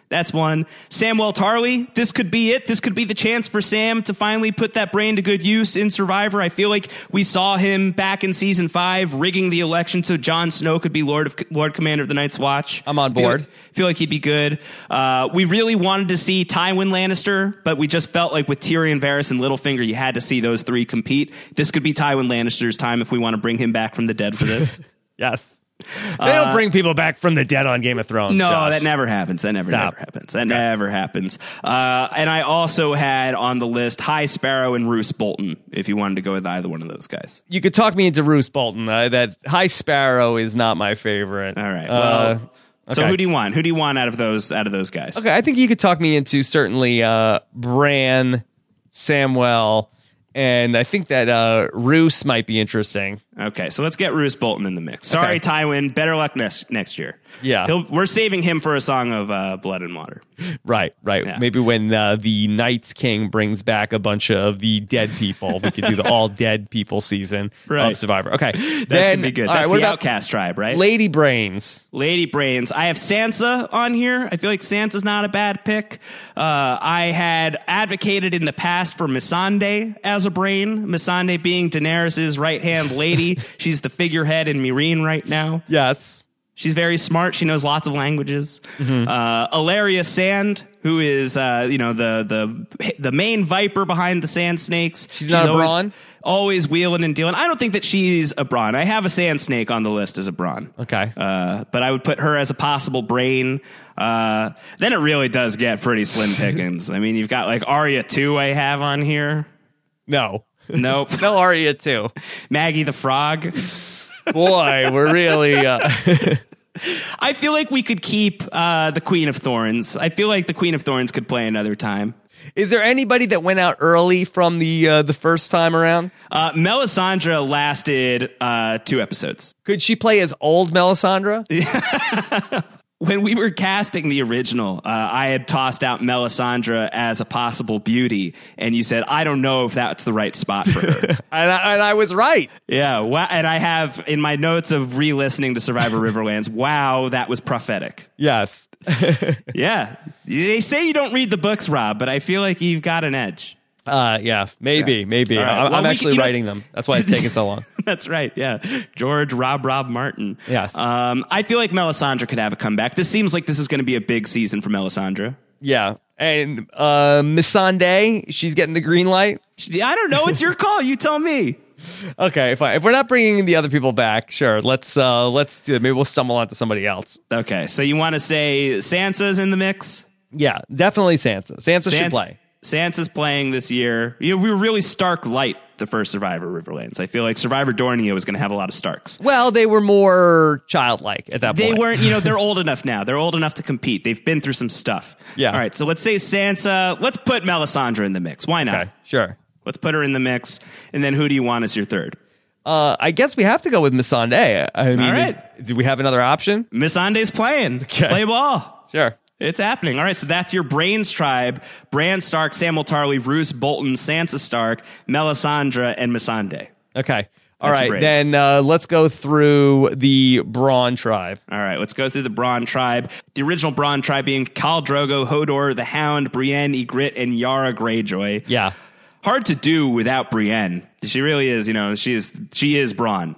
That's one. Samwell Tarly, this could be it. This could be the chance for Sam to finally put that brain to good use in Survivor. I feel like we saw him back in season 5 rigging the election so Jon Snow could be Lord Commander of the Night's Watch. I'm on board. Feel like he'd be good. We really wanted to see Tywin Lannister, but we just felt like with Tyrion, Varys, and Littlefinger, you had to see those 3 compete. This could be Tywin Lannister's time if we want to bring him back from the dead for this. Yes. They don't bring people back from the dead on Game of Thrones. No, Josh. that never happens. That never happens. That never happens. And I also had on the list High Sparrow and Roose Bolton, if you wanted to go with either one of those guys. You could talk me into Roose Bolton. That High Sparrow is not my favorite. All right. Well, so okay. who do you want? Who do you want out of those guys? Okay, I think you could talk me into certainly Bran, Samwell, and I think that Roose might be interesting. Okay, so let's get Roose Bolton in the mix. Sorry, Okay. Tywin. Better luck next year. Yeah. We're saving him for a song of Blood and Water. Right. Yeah. Maybe when the Night's King brings back a bunch of the dead people, we could do the all dead people season Right. of Survivor. Okay, That's then, gonna be good. all That's right, what the about Outcast tribe, right? Lady Brains? Lady Brains. I have Sansa on here. I feel like Sansa's not a bad pick. I had advocated in the past for Missandei as a brain. Missandei being Daenerys' right-hand lady. She's the figurehead in Meereen right now. Yes. She's very smart. She knows lots of languages. Ilaria Sand, who is the main viper behind the Sand Snakes. She's not a always, Bronn? Always wheeling and dealing. I don't think that she's a Bronn. I have a Sand Snake on the list as a Bronn. Okay. But I would put her as a possible brain. Then it really does get pretty slim pickings. I mean, you've got like Arya 2 I have on here. No. Nope. No Arya too. Maggie the Frog. Boy, we're really... I feel like we could keep the Queen of Thorns. I feel like the Queen of Thorns could play another time. Is there anybody that went out early from the first time around? Melisandre lasted 2 episodes. Could she play as old Melisandre? When we were casting the original, I had tossed out Melisandre as a possible beauty, and you said, I don't know if that's the right spot for her. and I was right. Yeah, and I have in my notes of re-listening to Survivor Riverlands, wow, that was prophetic. Yes. Yeah. They say you don't read the books, Rob, but I feel like you've got an edge. Yeah, maybe. All right. I'm Well, actually writing them. That's why it's taking so long. That's right. Yeah. George Rob Martin. Yes. I feel like Melisandre could have a comeback. This seems like this is going to be a big season for Melisandre. Yeah. And Missandei, she's getting the green light. I don't know. It's your call. You tell me. Okay, fine. If we're not bringing the other people back, sure. Let's do it. Maybe we'll stumble onto somebody else. Okay. So you want to say Sansa's in the mix? Yeah, definitely Sansa. Sansa should play. Sansa's playing this year. We were really Stark light the first Survivor Riverlands. I feel like Survivor Dornier was going to have a lot of Starks. Well, they were more childlike at that point. They weren't, they're old enough now. They're old enough to compete. They've been through some stuff. Yeah. All right, so let's say Sansa. Let's put Melisandre in the mix. Why not? Okay, sure. Let's put her in the mix. And then who do you want as your third? I guess we have to go with Missandei. I mean, all right. Do we have another option? Missandei's playing. Okay. Play ball. Sure. It's happening. All right, so that's your Brains tribe. Bran Stark, Samwell Tarly, Roose Bolton, Sansa Stark, Melisandre, and Missandei. Okay. All That's right, Brains. then let's go through the Braun tribe. All right, let's go through the Braun tribe. The original Braun tribe being Khal Drogo, Hodor, the Hound, Brienne, Ygritte, and Yara Greyjoy. Yeah. Hard to do without Brienne. She really is, she is Braun.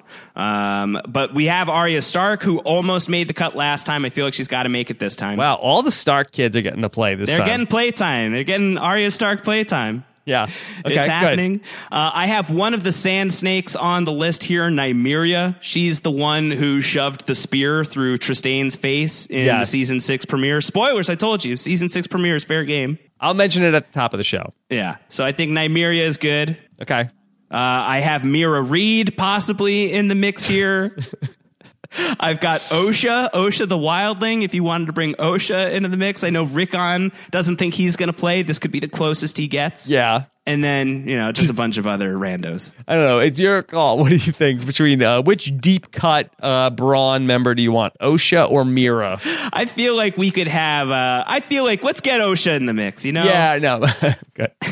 But we have Arya Stark, who almost made the cut last time. I feel like she's got to make it this time. Wow, all the Stark kids are getting to play this time. They're getting playtime. They're getting Arya Stark playtime. Yeah. Okay, it's happening. Good. I have one of the Sand Snakes on the list here, Nymeria. She's the one who shoved the spear through Tristane's face in the season 6 premiere. Spoilers, I told you. Season 6 premiere is fair game. I'll mention it at the top of the show. Yeah. So I think Nymeria is good. Okay. I have Mira Reed possibly in the mix here. I've got Osha the Wildling, if you wanted to bring Osha into the mix. I know Rickon doesn't think he's going to play. This could be the closest he gets. Yeah. And then, just a bunch of other randos. I don't know. It's your call. What do you think between which deep cut Braun member do you want, Osha or Mira? I feel like we could have, let's get Osha in the mix, Yeah, no. Good.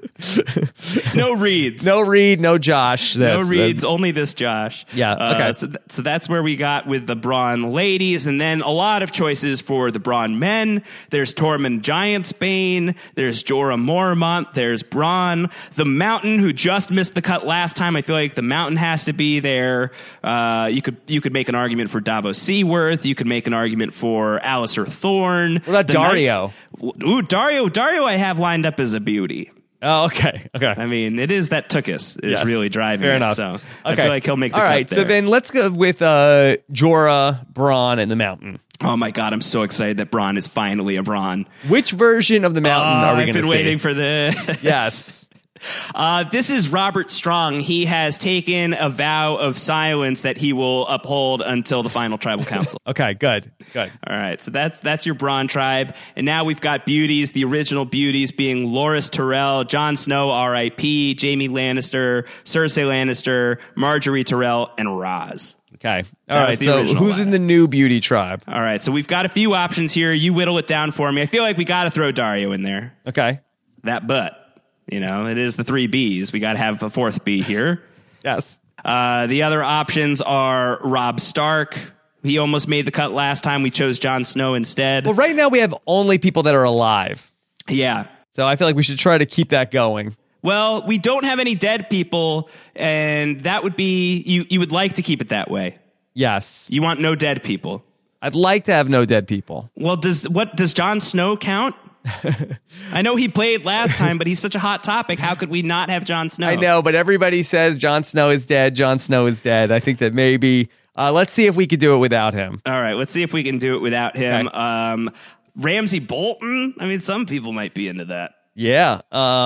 No reads. No Reed, no Josh. No reads, only this Josh. Yeah, okay. So that's where we got with the Braun ladies, and then a lot of choices for the Braun men. There's Tormund Giantsbane, there's Jorah Mormont, there's Braun. The Mountain, who just missed the cut last time. I feel like the Mountain has to be there. You could make an argument for Davos Seaworth. You could make an argument for Alistair Thorne. What about Dario? Dario I have lined up as a beauty. Oh, okay. I mean, it is that Tukis is really driving Fair it. enough. So okay. I feel like he'll make the All cut right, there. so then let's go with Jorah, Braun, and the Mountain. Oh my God, I'm so excited that Braun is finally a Braun. Which version of the Mountain are we going to see? I've been waiting for this. Yes. This is Robert Strong. He has taken a vow of silence that he will uphold until the final tribal council. Okay, good. All right, so that's your Braun tribe. And now we've got beauties, the original beauties being Loras Tyrell, Jon Snow, R.I.P., Jaime Lannister, Cersei Lannister, Marjorie Tyrell, and Raz. Okay. That All was right, the so original who's in the new beauty tribe? All right, so we've got a few options here. You whittle it down for me. I feel like we got to throw Dario in there. Okay. That butt. You know, it is the 3 Bs. We got to have a 4th B here. Yes. The other options are Robb Stark. He almost made the cut last time. We chose Jon Snow instead. Well, right now we have only people that are alive. Yeah. So I feel like we should try to keep that going. Well, we don't have any dead people, and that would be, you would like to keep it that way. Yes. You want no dead people. I'd like to have no dead people. Well, does Jon Snow count? I know he played last time, but he's such a hot topic. How could we not have Jon Snow? I know, but everybody says Jon Snow is dead. Jon Snow is dead. I think that maybe let's see if we could do it without him. All right, let's see if we can do it without him. Okay. Ramsay Bolton. I mean, some people might be into that. Yeah.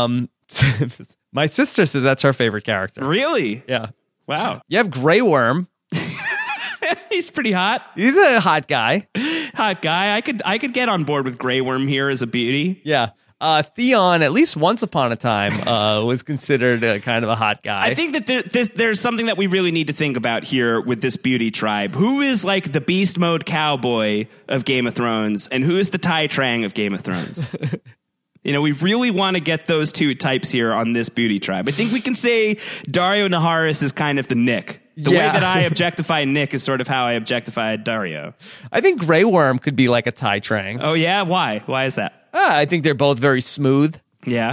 My sister says that's her favorite character. Really? Yeah. Wow. You have Grey Worm. He's pretty hot. He's a hot guy. Hot guy. I could get on board with Grey Worm here as a beauty. Yeah. Theon, at least once upon a time, was considered kind of a hot guy. I think that there's something that we really need to think about here with this beauty tribe. Who is like the beast mode cowboy of Game of Thrones, and who is the Tai Trang of Game of Thrones? You know, we really want to get those two types here on this beauty tribe. I think we can say Dario Naharis is kind of the Nick. The way that I objectify Nick is sort of how I objectify Dario. I think Grey Worm could be like a Tai Trang. Oh, yeah? Why? Why is that? I think they're both very smooth. Yeah.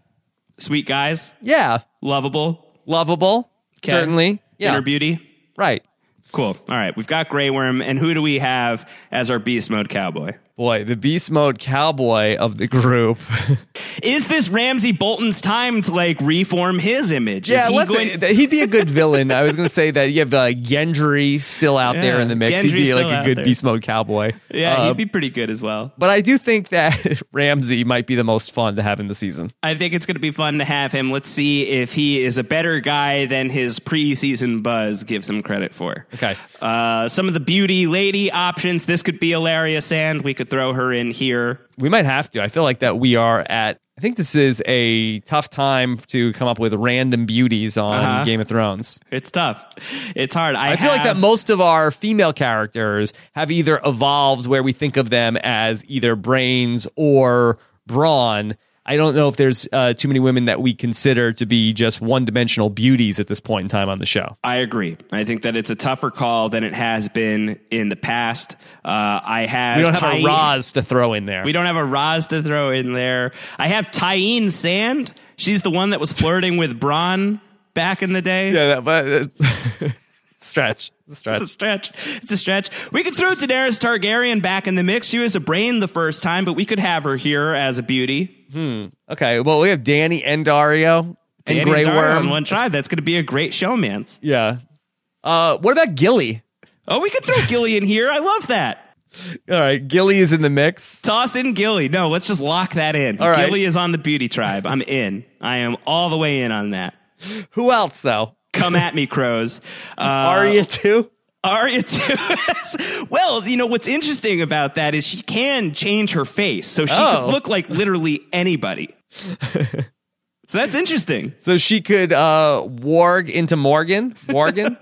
Sweet guys. Yeah. Lovable. Lovable. Okay. Certainly. Yeah. Inner beauty. Right. Cool. All right. We've got Grey Worm. And who do we have as our beast mode cowboy? Boy, the beast mode cowboy of the group. Is this Ramsay Bolton's time to like reform his image? Yeah, Is he'd be a good villain. I was going to say that you have Gendry still out there in the mix. He'd be like a good beast mode cowboy. Yeah, he'd be pretty good as well. But I do think that Ramsay might be the most fun to have in the season. I think it's going to be fun to have him. Let's see if he is a better guy than his preseason buzz gives him credit for. Okay. Some of the beauty lady options. This could be Ilaria Sand. We could throw her in here. We might have to. I feel like that we are at... I think this is a tough time to come up with random beauties on Game of Thrones. It's tough. It's hard. I feel like that most of our female characters have either evolved where we think of them as either brains or brawn. I don't know if there's too many women that we consider to be just one-dimensional beauties at this point in time on the show. I agree. I think that it's a tougher call than it has been in the past. We don't have a Raz to throw in there. We don't have a Raz to throw in there. I have Tyene Sand. She's the one that was flirting with Bronn back in the day. Yeah, but stretch. It's a stretch. We could throw Daenerys Targaryen back in the mix. She was a brain the first time, but we could have her here as a beauty. Okay, well, we have Dany and Dario and Grey Worm on one tribe. That's going to be a great showmance. Yeah. What about Gilly? Oh, we could throw Gilly in here. I love that. All right, Gilly is in the mix. Toss in Gilly. No, let's just lock that in. All right. Gilly is on the beauty tribe. I'm in. I am all the way in on that. Who else, though? Come at me, crows. Arya, too? Arya too. Well, you know, what's interesting about that is she can change her face. So she could look like literally anybody. So that's interesting. So she could warg into Morgan? Morgan?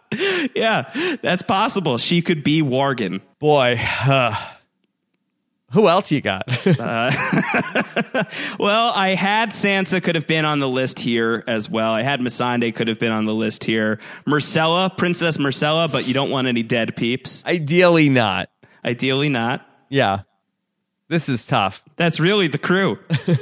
Yeah, that's possible. She could be Worgen. Boy. Who else you got? Well, I had Sansa could have been on the list here as well. I had Missandei could have been on the list here. Myrcella, Princess Myrcella, but you don't want any dead peeps. Ideally not. Ideally not. Yeah. This is tough. That's really the crew.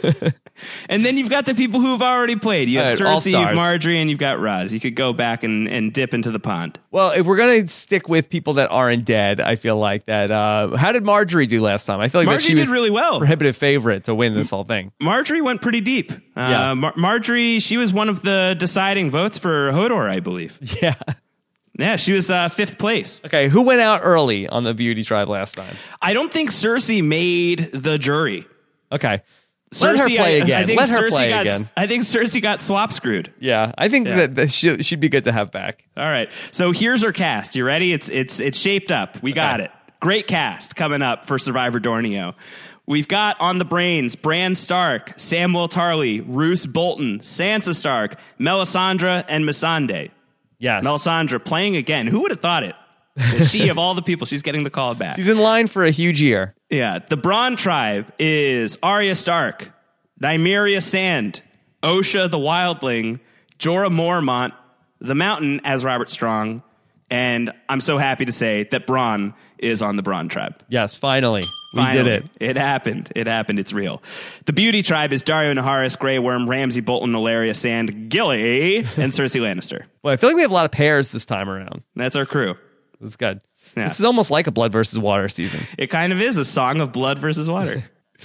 And then you've got the people who have already played. You have Cersei, you've Marjorie, and you've got Raz. You could go back and dip into the pond. Well, if we're going to stick with people that aren't dead, I feel like that. How did Marjorie do last time? I feel like Marjorie she did was really well. Prohibitive favorite to win this whole thing. Marjorie went pretty deep. Yeah. Marjorie, she was one of the deciding votes for Hodor, I believe. Yeah. Yeah, she was 5th place. Okay, who went out early on the beauty tribe last time? I don't think Cersei made the jury. Okay. Let her play again. Let her play again. I think Cersei got swap screwed. Yeah, I think that she'd be good to have back. All right, so here's her cast. You ready? It's shaped up. We got it. Great cast coming up for Survivor Dornio. We've got on the brains Bran Stark, Samwell Tarly, Roose Bolton, Sansa Stark, Melisandre, and Missandei. Yes. Melisandre playing again. Who would have thought it? That she, of all the people, she's getting the call back. She's in line for a huge year. Yeah. The Bronn tribe is Arya Stark, Nymeria Sand, Osha the Wildling, Jorah Mormont, the Mountain as Robert Strong, and I'm so happy to say that Bronn is on the Bronn tribe. Yes, finally. We did it. It happened. It happened. It's real. The Beauty tribe is Daario Naharis, Grey Worm, Ramsay Bolton, Valeria Sand, Gilly, and Cersei Lannister. Well, I feel like we have a lot of pairs this time around. That's our crew. That's good. Yeah. This is almost like a blood versus water season. It kind of is a song of blood versus water.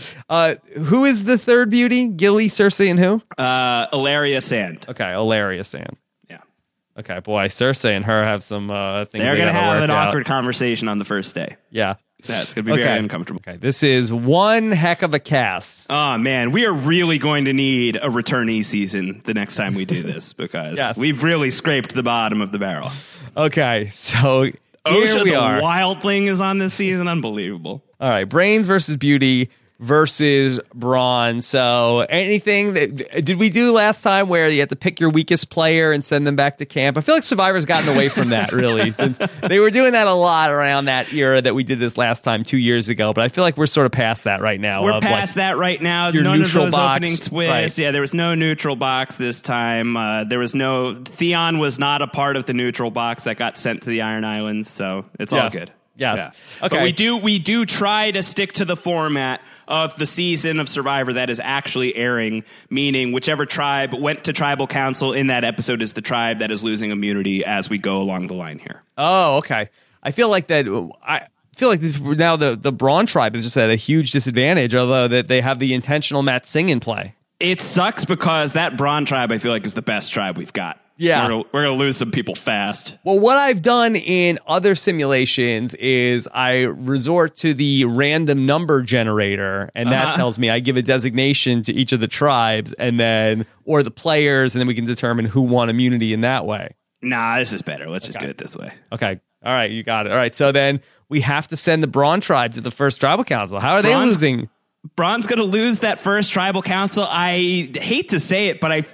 Who is the third beauty? Gilly, Cersei, and who? Ilaria Sand. Okay, Ilaria Sand. Yeah. Okay, boy, Cersei and her have some things. They're going to have an out. awkward conversation on the first day. Yeah. Yeah, it's going to be very uncomfortable. Okay, this is one heck of a cast. Oh, man, we are really going to need a returnee season the next time we do this because we've really scraped the bottom of the barrel. Okay, so Osha we the are. Wildling is on this season. Unbelievable. All right, Brains versus Beauty versus Bronn. So anything that did we do last time where you had to pick your weakest player and send them back to camp? I feel like Survivor's gotten away from that, really, since they were doing that a lot around that era that we did this last time 2 years ago. But I feel like we're sort of past that right now. We're past that right now. None of those box. Opening twists. Right. Yeah, there was no neutral box this time. There was no Theon was not a part of the neutral box that got sent to the Iron Islands. So it's all good. Yes. Yeah. Okay. But we do try to stick to the format of the season of Survivor that is actually airing, meaning whichever tribe went to tribal council in that episode is the tribe that is losing immunity as we go along the line here. Oh, okay. I feel like that. I feel like now the Bronn tribe is just at a huge disadvantage, although that they have the intentional Matt Singh in play. It sucks because that Bronn tribe I feel like is the best tribe we've got. Yeah. We're going to lose some people fast. Well, what I've done in other simulations is I resort to the random number generator, and that tells me I give a designation to each of the tribes and then, or the players, and then we can determine who won immunity in that way. Nah, this is better. Let's just do it this way. Okay. All right. You got it. All right. So then we have to send the Bronn tribe to the first tribal council. How are they losing? Bronn's going to lose that first tribal council. I hate to say it, but I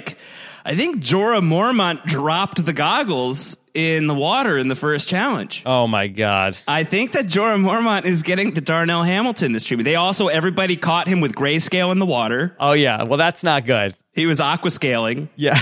think Jorah Mormont dropped the goggles in the water in the first challenge. Oh, my God. I think that Jorah Mormont is getting the Darnell Hamilton this treatment. Everybody caught him with grayscale in the water. Oh, yeah. Well, that's not good. He was aquascaling. Yeah.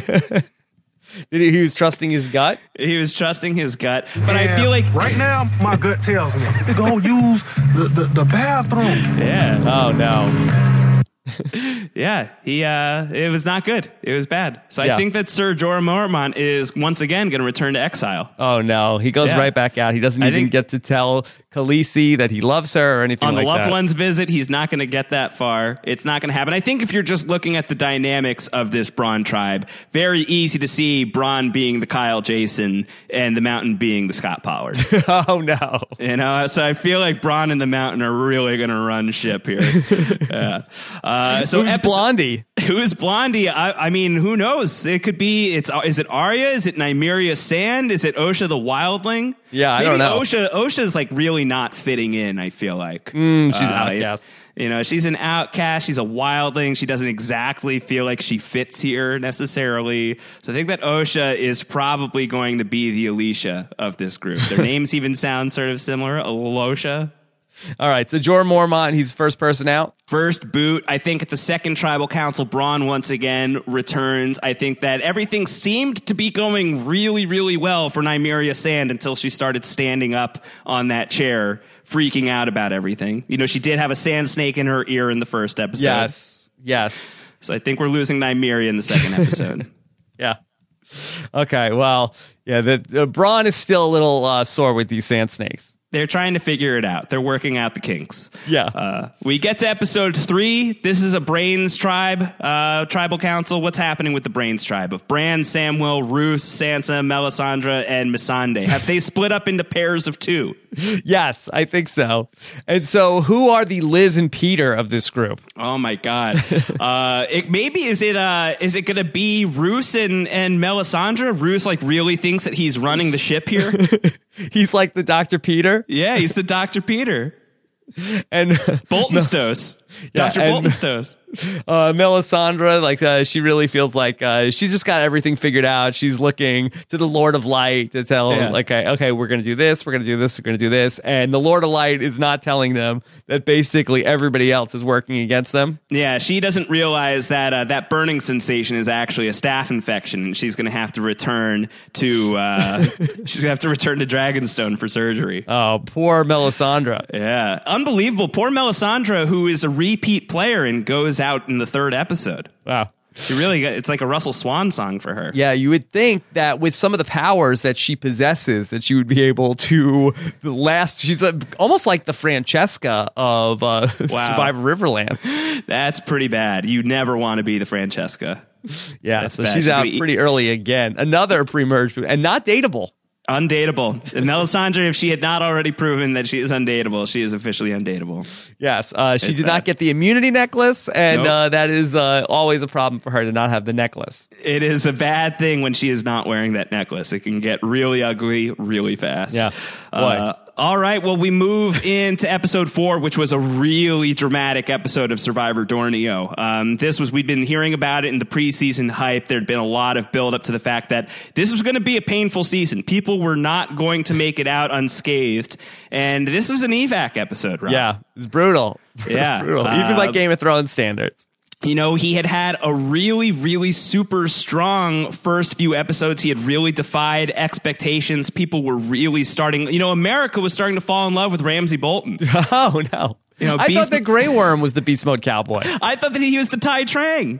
He was trusting his gut? He was trusting his gut. But I feel like right now, my gut tells me, go use the bathroom. Yeah. Oh, no. Yeah, it was not good. It was bad. So Yeah. I think that Sir Jorah Mormont is once again going to return to exile. Oh, no. He goes right back out. He doesn't even get to tell Khaleesi that he loves her or anything On like the that. loved one's visit, he's not going to get that far. It's not going to happen. I think if you're just looking at the dynamics of this Bronn tribe, very easy to see Bronn being the Kyle Jason and the Mountain being the Scott Pollard. Oh, no. So I feel like Bronn and the Mountain are really going to run ship here. Yeah. Who's Blondie? Who is Blondie? I mean, who knows? It could be. Is it Arya? Is it Nymeria Sand? Is it Osha the Wildling? Yeah, I don't know. Osha's like really not fitting in. I feel like She's outcast. She's an outcast. She's a wildling. She doesn't exactly feel like she fits here necessarily. So I think that Osha is probably going to be the Alicia of this group. Their names even sound sort of similar. Alosha. All right, so Jorah Mormont, he's first person out. First boot. I think at the second tribal council, Bronn once again returns. I think that everything seemed to be going really, really well for Nymeria Sand until she started standing up on that chair, freaking out about everything. You know, she did have a sand snake in her ear in the first episode. Yes. So I think we're losing Nymeria in the second episode. Yeah. Okay, well, yeah, the Bronn is still a little sore with these sand snakes. They're trying to figure it out. They're working out the kinks. Yeah. We get to episode 3. This is a Brains tribe, tribal council. What's happening with the Brains tribe of Bran, Samwell, Roose, Sansa, Melisandre, and Missandei? Have they split up into pairs of 2? Yes, I think so. And so who are the Liz and Peter of this group? Oh my God. Is it going to be Roose and Melisandre? Roose like really thinks that he's running the ship here. He's like the Dr. Peter? Yeah, he's the Dr. Peter. And Boltonstos. Dr. Boltonstos. Melisandre, like she really feels like she's just got everything figured out. She's looking to the Lord of Light to tell him, like, okay, we're going to do this, we're going to do this, we're going to do this. And the Lord of Light is not telling them that basically everybody else is working against them. Yeah, she doesn't realize that that burning sensation is actually a staph infection, and she's going to have to return to Dragonstone for surgery. Oh, poor Melisandre. Yeah, unbelievable. Poor Melisandre, who is a repeat player and goes out in the 3rd episode. Wow. It's like a Russell Swan song for her. Yeah, you would think that with some of the powers that she possesses, that she would be able to last. She's almost like the Francesca of Survivor Riverlands. That's pretty bad. You never want to be the Francesca. Yeah, that's so bad. she's out pretty early again. Another pre-merge and not dateable. Undateable. And Melisandre, if she had not already proven that she is undateable, she is officially undateable. Yes, she did not get the immunity necklace, and that is always a problem for her to not have the necklace. It is a bad thing when she is not wearing that necklace. It can get really ugly really fast. Yeah. All right, well, we move into episode 4, which was a really dramatic episode of Survivor Dornio. We'd been hearing about it in the preseason hype. There'd been a lot of build up to the fact that this was going to be a painful season. People were not going to make it out unscathed. And this was an evac episode, Rob. Yeah, it's brutal. Yeah. Brutal. Even by Game of Thrones standards. You know, he had a really, really super strong first few episodes. He had really defied expectations. People were really starting, America was starting to fall in love with Ramsay Bolton. Oh, no. I thought that Grey Worm was the Beast Mode Cowboy. I thought that he was the Tai Trang.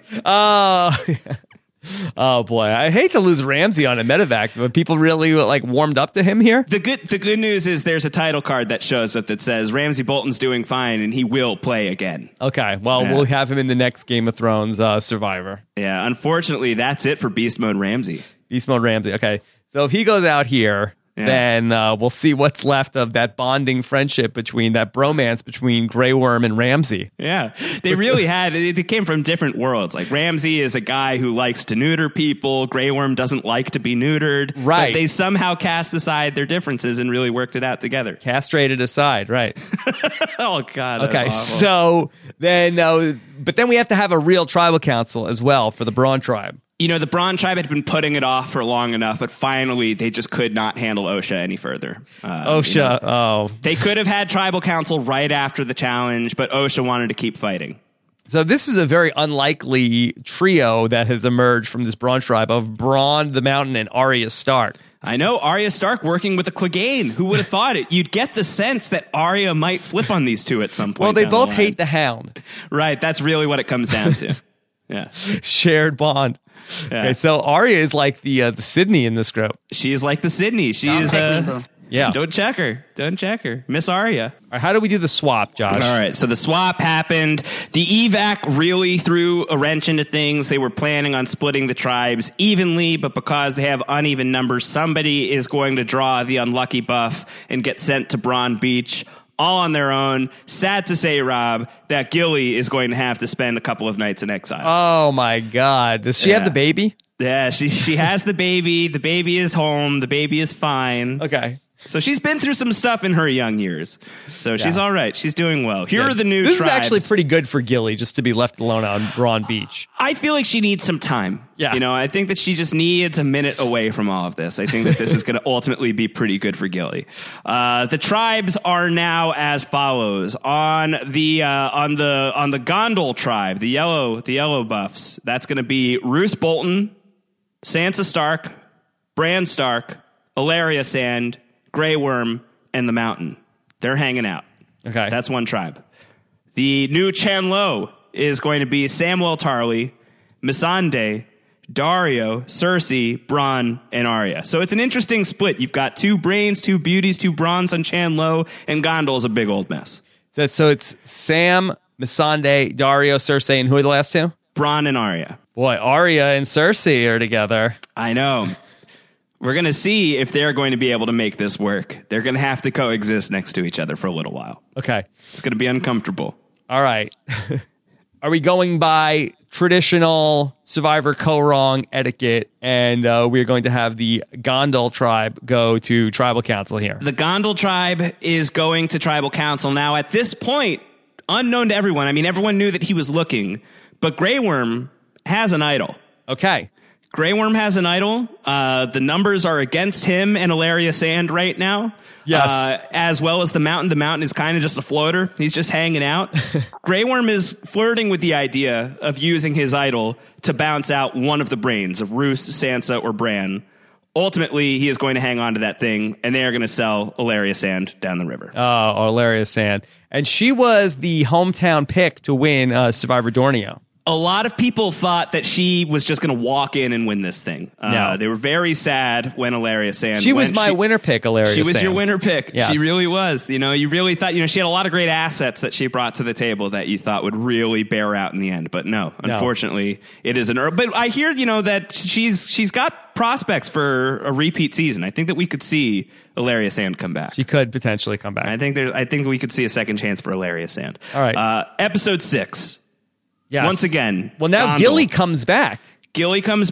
Oh boy, I hate to lose Ramsay on a medevac, but people really warmed up to him here. The good news is there's a title card that shows up that says Ramsay Bolton's doing fine and he will play again. Okay, well, we'll have him in the next Game of Thrones Survivor. Yeah, unfortunately, that's it for Beast Mode Ramsay. Beast Mode Ramsay. Okay, so if he goes out here, then we'll see what's left of that bonding friendship that bromance between Grey Worm and Ramsay. Yeah, they really they came from different worlds. Like Ramsay is a guy who likes to neuter people. Grey Worm doesn't like to be neutered. Right. But they somehow cast aside their differences and really worked it out together. Castrated aside, right. Oh, God. Okay, so then, but then we have to have a real tribal council as well for the Bronn tribe. The Bronn tribe had been putting it off for long enough, but finally they just could not handle Osha any further. They could have had tribal council right after the challenge, but Osha wanted to keep fighting. So this is a very unlikely trio that has emerged from this Bronn tribe of Bronn the Mountain and Arya Stark. I know, Arya Stark working with a Clegane. Who would have thought it? You'd get the sense that Arya might flip on these two at some point. Well, they both hate the Hound. Right, that's really what it comes down to. Yeah, shared bond. Yeah. Okay, so Arya is like the Sydney in this group. She is like the Sydney. She is yeah. Don't check her. Miss Arya. All right, how do we do the swap, Josh? All right, so the swap happened. The evac really threw a wrench into things. They were planning on splitting the tribes evenly, but because they have uneven numbers, somebody is going to draw the unlucky buff and get sent to Bronn Beach all on their own. Sad to say, Rob, that Gilly is going to have to spend a couple of nights in exile. Oh, my God. Does she have the baby? Yeah, she has the baby. The baby is home. The baby is fine. Okay. So she's been through some stuff in her young years. So she's all right. She's doing well. Here are the new This tribes. is actually pretty good for Gilly, just to be left alone on Braun Beach. I feel like she needs some time. Yeah. You know, I think that she just needs a minute away from all of this. I think that this is going to ultimately be pretty good for Gilly. The tribes are now as follows. On the Gondol tribe, the yellow buffs, that's going to be Roose Bolton, Sansa Stark, Bran Stark, Ilaria Sand, Grey Worm, and the Mountain. They're hanging out. Okay. That's one tribe. The new Chanlo is going to be Samwell Tarly, Missandei, Dario, Cersei, Bronn, and Arya. So it's an interesting split. You've got 2 brains, 2 beauties, 2 bronze on Chanlo, and Gondol's a big old mess. So it's Sam, Missandei, Dario, Cersei, and who are the last 2? Bronn and Arya. Boy, Arya and Cersei are together. I know. We're going to see if they're going to be able to make this work. They're going to have to coexist next to each other for a little while. Okay. It's going to be uncomfortable. All right. Are we going by traditional Survivor co-wrong etiquette, and we're going to have the Gondol tribe go to tribal council here? The Gondol tribe is going to tribal council. Now, at this point, unknown to everyone, I mean, everyone knew that he was looking, but Grey Worm has an idol. Okay. Grey Worm has an idol. The numbers are against him and Ilaria Sand right now. Yes. As well as the Mountain. The Mountain is kind of just a floater. He's just hanging out. Grey Worm is flirting with the idea of using his idol to bounce out one of the brains of Roose, Sansa, or Bran. Ultimately, he is going to hang on to that thing, and they are going to sell Ilaria Sand down the river. Oh, Ilaria Sand. And she was the hometown pick to win Survivor Dornio. A lot of people thought that she was just going to walk in and win this thing. No. They were very sad when Ilaria Sand She went. was my winner pick, Ilaria She was Sand. your winner pick. Yes. She really was. You know, you really thought, you know, she had a lot of great assets that she brought to the table that you thought would really bear out in the end. But no, unfortunately, it is an But I hear, you know, that she's got prospects for a repeat season. I think that we could see Ilaria Sand come back. She could potentially come back. I think we could see a second chance for Ilaria Sand. All right. Episode 6. Yes. Once again. Well, now Gondol. Gilly comes back. Gilly comes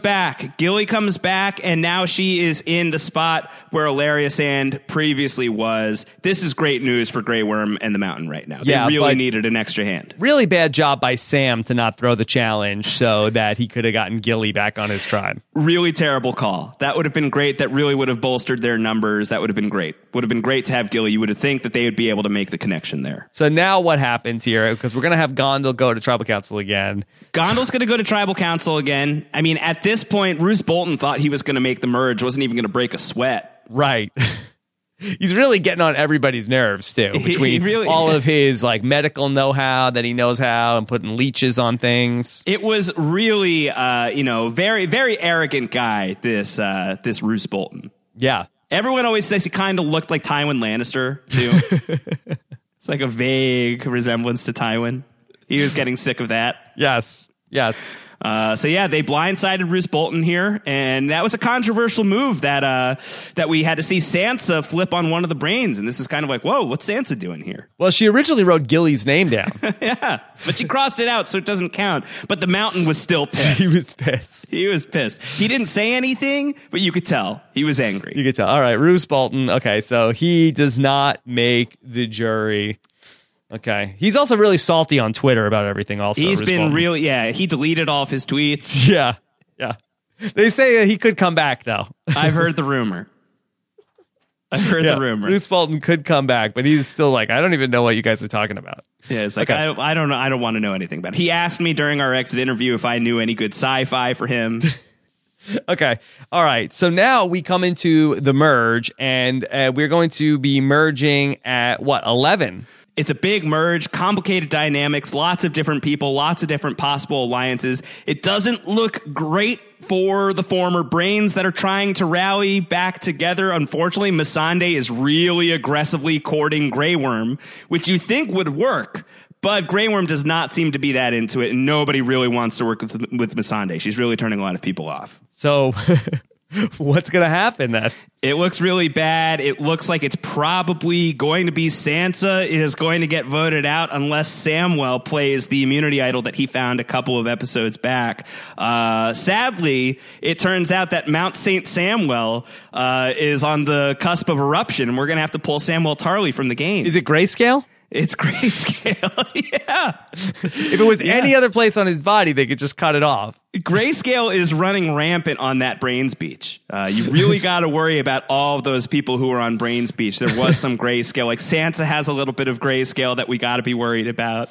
back, and now she is in the spot where Ilaria Sand previously was. This is great news for Grey Worm and the Mountain right now. Yeah, they really but needed an extra hand. Really bad job by Sam to not throw the challenge so that he could have gotten Gilly back on his tribe. Really terrible call. That would have been great. That really would have bolstered their numbers. That would have been great. Would have been great to have Gilly. You would have think that they would be able to make the connection there. So now what happens here? Because we're going to have Gondol go to tribal council again. Gondol's going to go to tribal council again. I mean, at this point, Roose Bolton thought he was going to make the merge, wasn't even going to break a sweat. Right. He's really getting on everybody's nerves, too, between all of his like medical know-how that he knows how and putting leeches on things. It was really, very, very arrogant guy, this Roose Bolton. Yeah. Everyone always says he kind of looked like Tywin Lannister, too. It's like a vague resemblance to Tywin. He was getting sick of that. Yes. Yes. So yeah, they blindsided Roose Bolton here, and that was a controversial move that we had to see Sansa flip on one of the brains, and this is kind of like, whoa, what's Sansa doing here? Well, she originally wrote Gilly's name down. Yeah, but she crossed it out, so it doesn't count. But the Mountain was still pissed. He was pissed. He was pissed. He didn't say anything, but you could tell he was angry. You could tell. All right, Roose Bolton. Okay, so he does not make the jury. Okay. He's also really salty on Twitter about everything also. He's Roose been Bolton. really, he deleted all of his tweets. Yeah. Yeah. They say he could come back, though. I've heard the rumor. The rumor. Roose Bolton could come back, but he's still like, I don't even know what you guys are talking about. Yeah, it's like, Okay. I don't know. I don't want to know anything about it. He asked me during our exit interview if I knew any good sci-fi for him. Okay. All right. So now we come into the merge, and we're going to be merging at, 11? It's a big merge, complicated dynamics, lots of different people, lots of different possible alliances. It doesn't look great for the former brains that are trying to rally back together. Unfortunately, Missandei is really aggressively courting Grey Worm, which you think would work. But Grey Worm does not seem to be that into it, and nobody really wants to work with Missandei. She's really turning a lot of people off. So What's going to happen then? It looks really bad. It looks like it's probably going to be Sansa is going to get voted out unless Samwell plays the immunity idol that he found a couple of episodes back. Sadly, it turns out that Mount St. Samwell is on the cusp of eruption, and we're going to have to pull Samwell Tarly from the game. Is it grayscale? It's grayscale. Yeah. If it was any other place on his body, they could just cut it off. Grayscale is running rampant on that Brains Beach. You really got to worry about all of those people who are on Brains Beach. There was some grayscale. Like Sansa has a little bit of grayscale that we got to be worried about.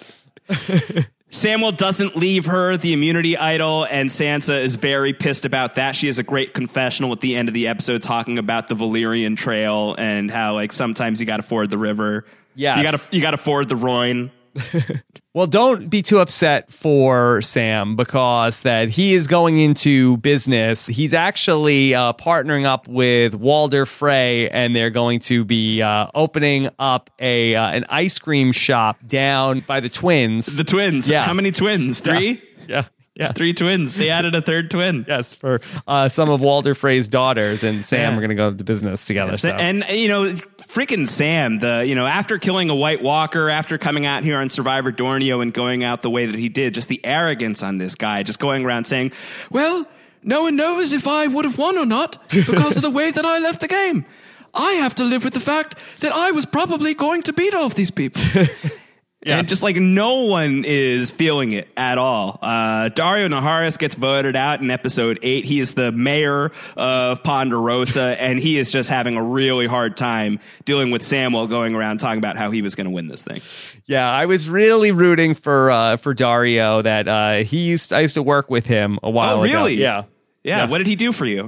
Samwell doesn't leave her the immunity idol, and Sansa is very pissed about that. She has a great confessional at the end of the episode talking about the Valyrian Trail and how like sometimes you got to ford the river. Yeah, you got to ford the Rhine. Well, don't be too upset for Sam because that he is going into business. He's actually partnering up with Walder Frey, and they're going to be opening up an ice cream shop down by the twins. The twins. Yeah. How many twins? 3? Yeah. It's 3 twins. They added a third twin. Yes, for some of Walder Frey's daughters and Sam are going to go into business together. Yes. So. And, freaking Sam, after killing a White Walker, after coming out here on Survivor Dornio and going out the way that he did, just the arrogance on this guy, just going around saying, well, no one knows if I would have won or not because of the way that I left the game. I have to live with the fact that I was probably going to beat off these people. Yeah. And just like no one is feeling it at all. Daario Naharis gets voted out in episode 8. He is the mayor of Ponderosa, and he is just having a really hard time dealing with Samwell going around talking about how he was going to win this thing. Yeah, I was really rooting for Daario. That I used to work with him a while ago. Oh, really? Yeah. Yeah. What did he do for you?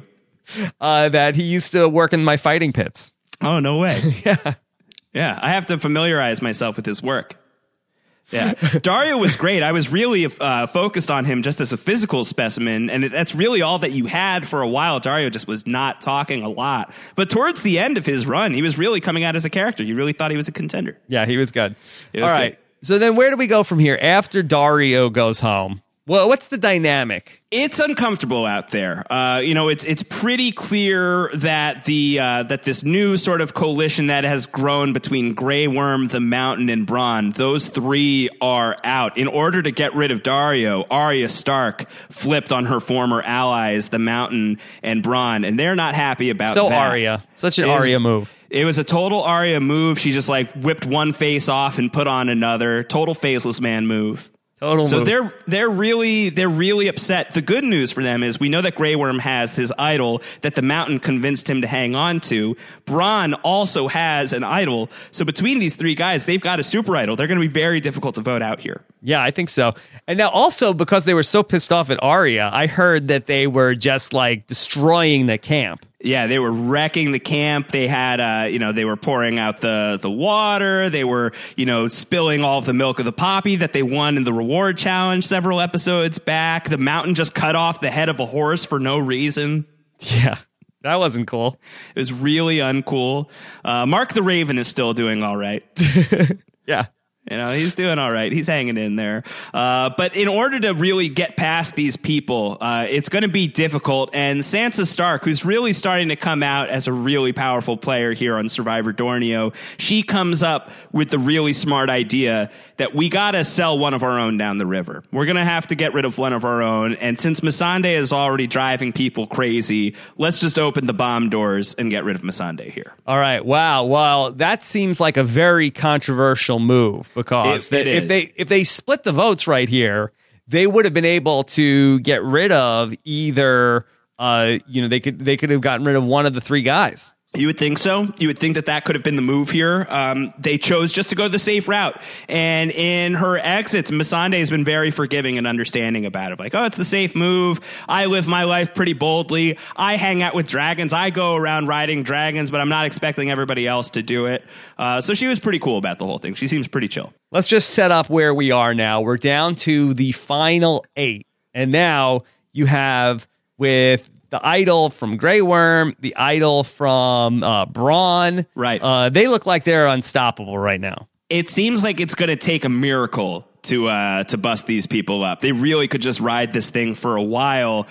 That he used to work in my fighting pits. Oh, no way. Yeah. Yeah, I have to familiarize myself with his work. Yeah, Daario was great. I was really focused on him just as a physical specimen, and that's really all that you had for a while. Daario just was not talking a lot. But towards the end of his run, he was really coming out as a character. You really thought he was a contender. Yeah, he was good. All right. So then where do we go from here after Daario goes home? Well, what's the dynamic? It's uncomfortable out there. It's pretty clear that that this new sort of coalition that has grown between Grey Worm, the Mountain, and Bronn, those three are out. In order to get rid of Daario, Arya Stark flipped on her former allies, the Mountain and Bronn, and they're not happy about that. So Arya, such an Arya move. It was a total Arya move. She just like whipped one face off and put on another. Total faceless man move. So they're really upset. The good news for them is we know that Grey Worm has his idol that the Mountain convinced him to hang on to. Bronn also has an idol. So between these three guys, they've got a super idol. They're going to be very difficult to vote out here. Yeah, I think so. And now also because they were so pissed off at Arya, I heard that they were just like destroying the camp. Yeah, they were wrecking the camp. They had, they were pouring out the water. They were, spilling all of the milk of the poppy that they won in the reward challenge several episodes back. The Mountain just cut off the head of a horse for no reason. Yeah, that wasn't cool. It was really uncool. Mark the Raven is still doing all right. Yeah. He's doing all right. He's hanging in there. But in order to really get past these people, it's going to be difficult. And Sansa Stark, who's really starting to come out as a really powerful player here on Survivor Dornio, she comes up with the really smart idea that we got to sell one of our own down the river. We're going to have to get rid of one of our own. And since Missandei is already driving people crazy, let's just open the bomb doors and get rid of Missandei here. All right. Wow. Well, that seems like a very controversial move. Because if they split the votes right here, they would have been able to get rid of either they could have gotten rid of one of the three guys. You would think so. You would think that could have been the move here. They chose just to go the safe route. And in her exits, Missandei has been very forgiving and understanding about it. Like, oh, it's the safe move. I live my life pretty boldly. I hang out with dragons. I go around riding dragons, but I'm not expecting everybody else to do it. So she was pretty cool about the whole thing. She seems pretty chill. Let's just set up where we are now. We're down to the final 8. And now you have with the idol from Grey Worm, the idol from Bronn. Right. They look like they're unstoppable right now. It seems like it's going to take a miracle to bust these people up. They really could just ride this thing for a while.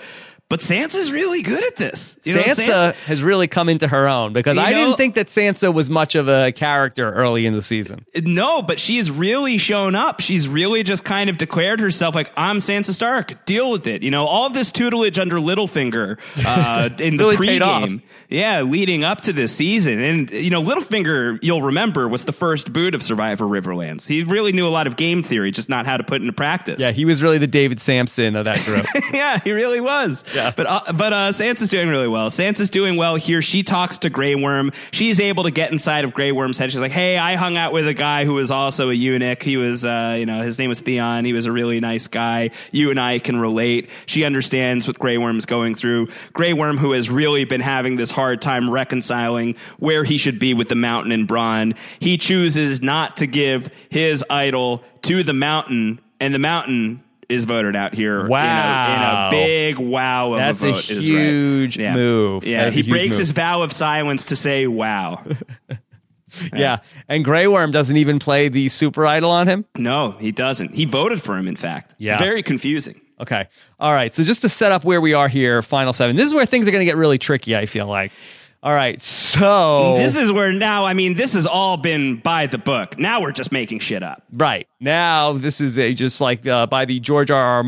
But Sansa's really good at this. Sansa has really come into her own because I didn't think that Sansa was much of a character early in the season. No, but she's really shown up. She's really just kind of declared herself like, I'm Sansa Stark. Deal with it. All of this tutelage under Littlefinger in the really paid off. pregame. Yeah, leading up to this season. And, Littlefinger, you'll remember, was the first boot of Survivor Riverlands. He really knew a lot of game theory, just not how to put it into practice. Yeah, he was really the David Sampson of that group. Yeah, he really was. Yeah. But Sansa's doing really well. Sansa's doing well here. She talks to Grey Worm. She's able to get inside of Grey Worm's head. She's like, hey, I hung out with a guy who was also a eunuch. He was, his name was Theon. He was a really nice guy. You and I can relate. She understands what Grey Worm's going through. Grey Worm, who has really been having this hard time reconciling where he should be with the Mountain and Bronn. He chooses not to give his idol to the Mountain, and the Mountain is voted out here. Wow. In a big wow of That's a vote. a huge move. Yeah, he breaks his vow of silence to say wow. Yeah, and Grey Worm doesn't even play the super idol on him? No, he doesn't. He voted for him, in fact. Yeah. Very confusing. Okay. All right, so just to set up where we are here, Final 7. This is where things are going to get really tricky, I feel like. All right, so... This is where now, this has all been by the book. Now we're just making shit up. Right. Now, this is just like by the George R.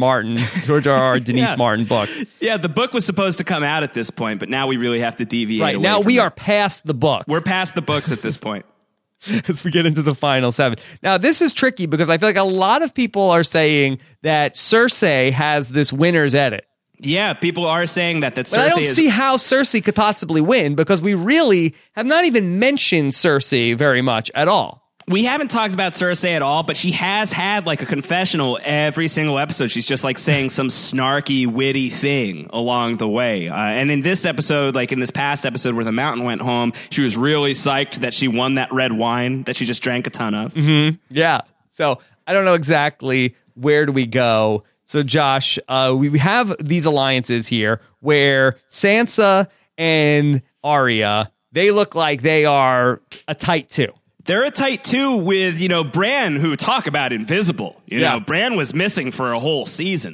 R. Denise Martin book. Yeah, the book was supposed to come out at this point, but now we really have to deviate Right, away now from we it. are past the book. We're past the books at this point. As we get into the Final 7. Now, this is tricky because I feel like a lot of people are saying that Cersei has this winner's edit. Yeah, people are saying that Cersei But I don't see how Cersei could possibly win because we really have not even mentioned Cersei very much at all. We haven't talked about Cersei at all, but she has had like a confessional every single episode. She's just like saying some snarky, witty thing along the way. And in this episode, like in this past episode where the Mountain went home, she was really psyched that she won that red wine that she just drank a ton of. Mm-hmm. Yeah. So I don't know exactly where do we go. So, Josh, we have these alliances here where Sansa and Arya, they look like they are a tight two. They're a tight two with, Bran, who talk about invisible. Bran was missing for a whole season,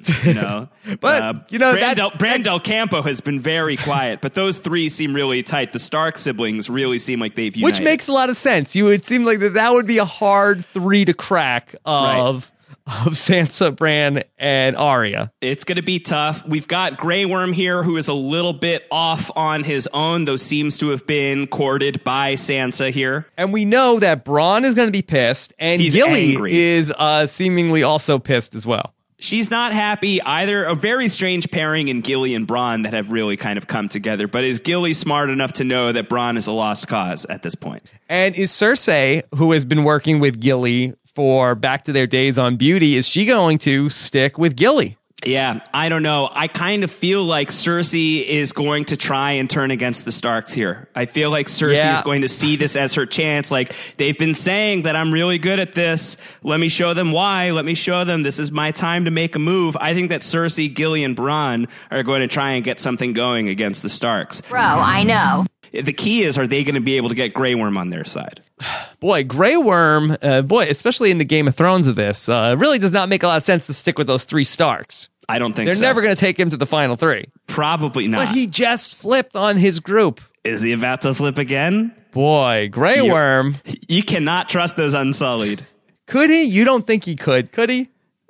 But, Bran Del Campo has been very quiet, but those three seem really tight. The Stark siblings really seem like they've united. Which makes a lot of sense. You would seem like that would be a hard three to crack of Sansa, Bran, and Arya. It's going to be tough. We've got Grey Worm here, who is a little bit off on his own, though seems to have been courted by Sansa here. And we know that Bronn is going to be pissed, and He's Gilly angry. is seemingly also pissed as well. She's not happy either. A very strange pairing in Gilly and Bronn that have really kind of come together. But is Gilly smart enough to know that Bronn is a lost cause at this point? And is Cersei, who has been working with Gilly for back to their days on Beauty, is she going to stick with Gilly? Yeah, I don't know. I kind of feel like Cersei is going to try and turn against the Starks here. I feel like Cersei is going to see this as her chance. Like, they've been saying that I'm really good at this. Let me show them why. Let me show them this is my time to make a move. I think that Cersei, Gilly, and Bronn are going to try and get something going against the Starks. Bro, I know. The key is, are they going to be able to get Grey Worm on their side? Boy, Grey Worm, especially in the Game of Thrones of this, really does not make a lot of sense to stick with those three Starks. I don't think They're so. never going to take him to the final three. Probably not. But he just flipped on his group. Is he about to flip again? Boy, Grey Worm. You cannot trust those Unsullied. Could he? You don't think he could he?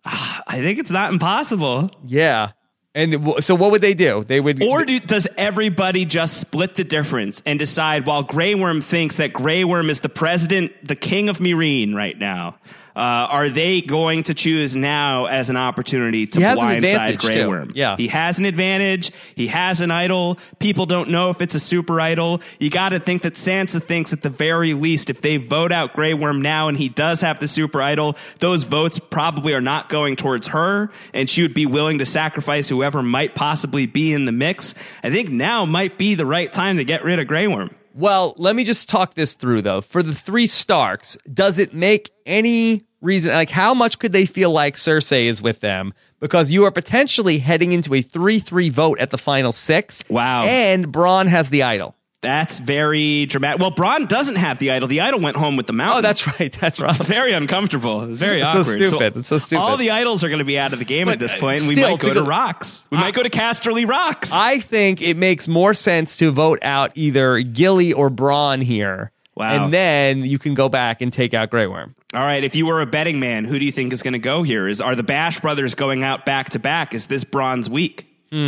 I think it's not impossible. Yeah. And so what would they do? They would, or does everybody just split the difference and decide while Grey Worm thinks that Grey Worm is the president, the king of Meereen right now? Are they going to choose now as an opportunity to blindside Grey Worm? Yeah. He has an advantage. He has an idol. People don't know if it's a super idol. You got to think that Sansa thinks at the very least if they vote out Grey Worm now and he does have the super idol, those votes probably are not going towards her, and she would be willing to sacrifice whoever might possibly be in the mix. I think now might be the right time to get rid of Grey Worm. Well, let me just talk this through, though. For the three Starks, does it make any reason, like how much could they feel like Cersei is with them? Because you are potentially heading into a 3-3 vote at the final 6. Wow. And Bronn has the idol. That's very dramatic. Well, Braun doesn't have the idol. The idol went home with the mountain. Oh, that's right. That's right. It's very uncomfortable. It's very It's awkward. so stupid. It's so stupid. All the idols are going to be out of the game at this point, and we still, might go to Rocks. We might go to Casterly Rocks. I think it makes more sense to vote out either Gilly or Braun here. Wow. And then you can go back and take out Grey Worm. All right, if you were a betting man, who do you think is going to go here? Are the Bash brothers going out back to back? Is this Braun's week?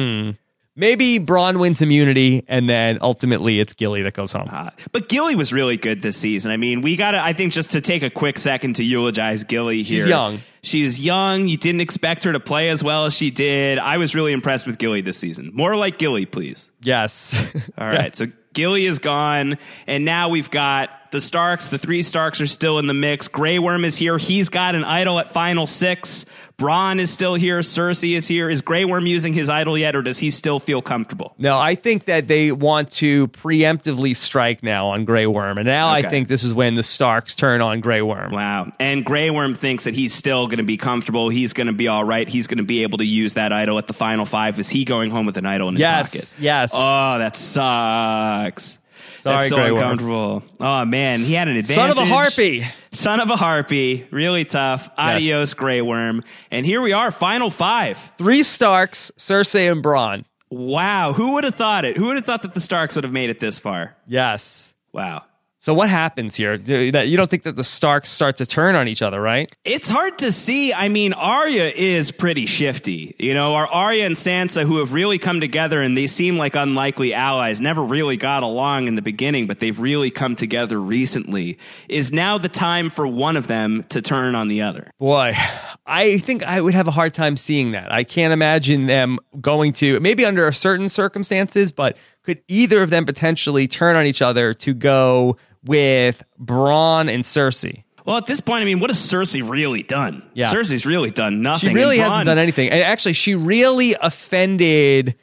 Maybe Braun wins immunity, and then ultimately it's Gilly that goes home. But Gilly was really good this season. I mean, I think just to take a quick second to eulogize Gilly here. She's young. She's young. You didn't expect her to play as well as she did. I was really impressed with Gilly this season. More like Gilly, please. Yes. All right, so Gilly is gone, and now we've got the Starks. The 3 Starks are still in the mix. Grey Worm is here. He's got an idol at Final 6. Braun is still here. Cersei is here. Is Grey Worm using his idol yet, or does he still feel comfortable? No, I think that they want to preemptively strike now on Grey Worm, and now Okay. I think this is when the Starks turn on Grey Worm. Wow. And Grey Worm thinks that he's still going to be comfortable. He's going to be all right. He's going to be able to use that idol at the Final 5. Is he going home with an idol in his pocket? Yes. Oh, that sucks. Sorry, That's so Grey Worm. uncomfortable. Oh, man. He had an advantage. Son of a harpy. Son of a harpy. Really tough. Adios, Grey Worm. And here we are, Final 5. 3 Starks, Cersei, and Braun. Wow. Who would have thought it? Who would have thought that the Starks would have made it this far? Yes. Wow. So what happens here? You don't think that the Starks start to turn on each other, right? It's hard to see. I mean, Arya is pretty shifty. You know, our Arya and Sansa, who have really come together, and they seem like unlikely allies, never really got along in the beginning, but they've really come together recently. Is now the time for one of them to turn on the other? Boy, I think I would have a hard time seeing that. I can't imagine them going to, maybe under certain circumstances, but could either of them potentially turn on each other to go with Braun and Cersei? Well, at this point, I mean, what has Cersei really done? Yeah. Cersei's really done nothing. She really And hasn't done anything. And actually, she really offended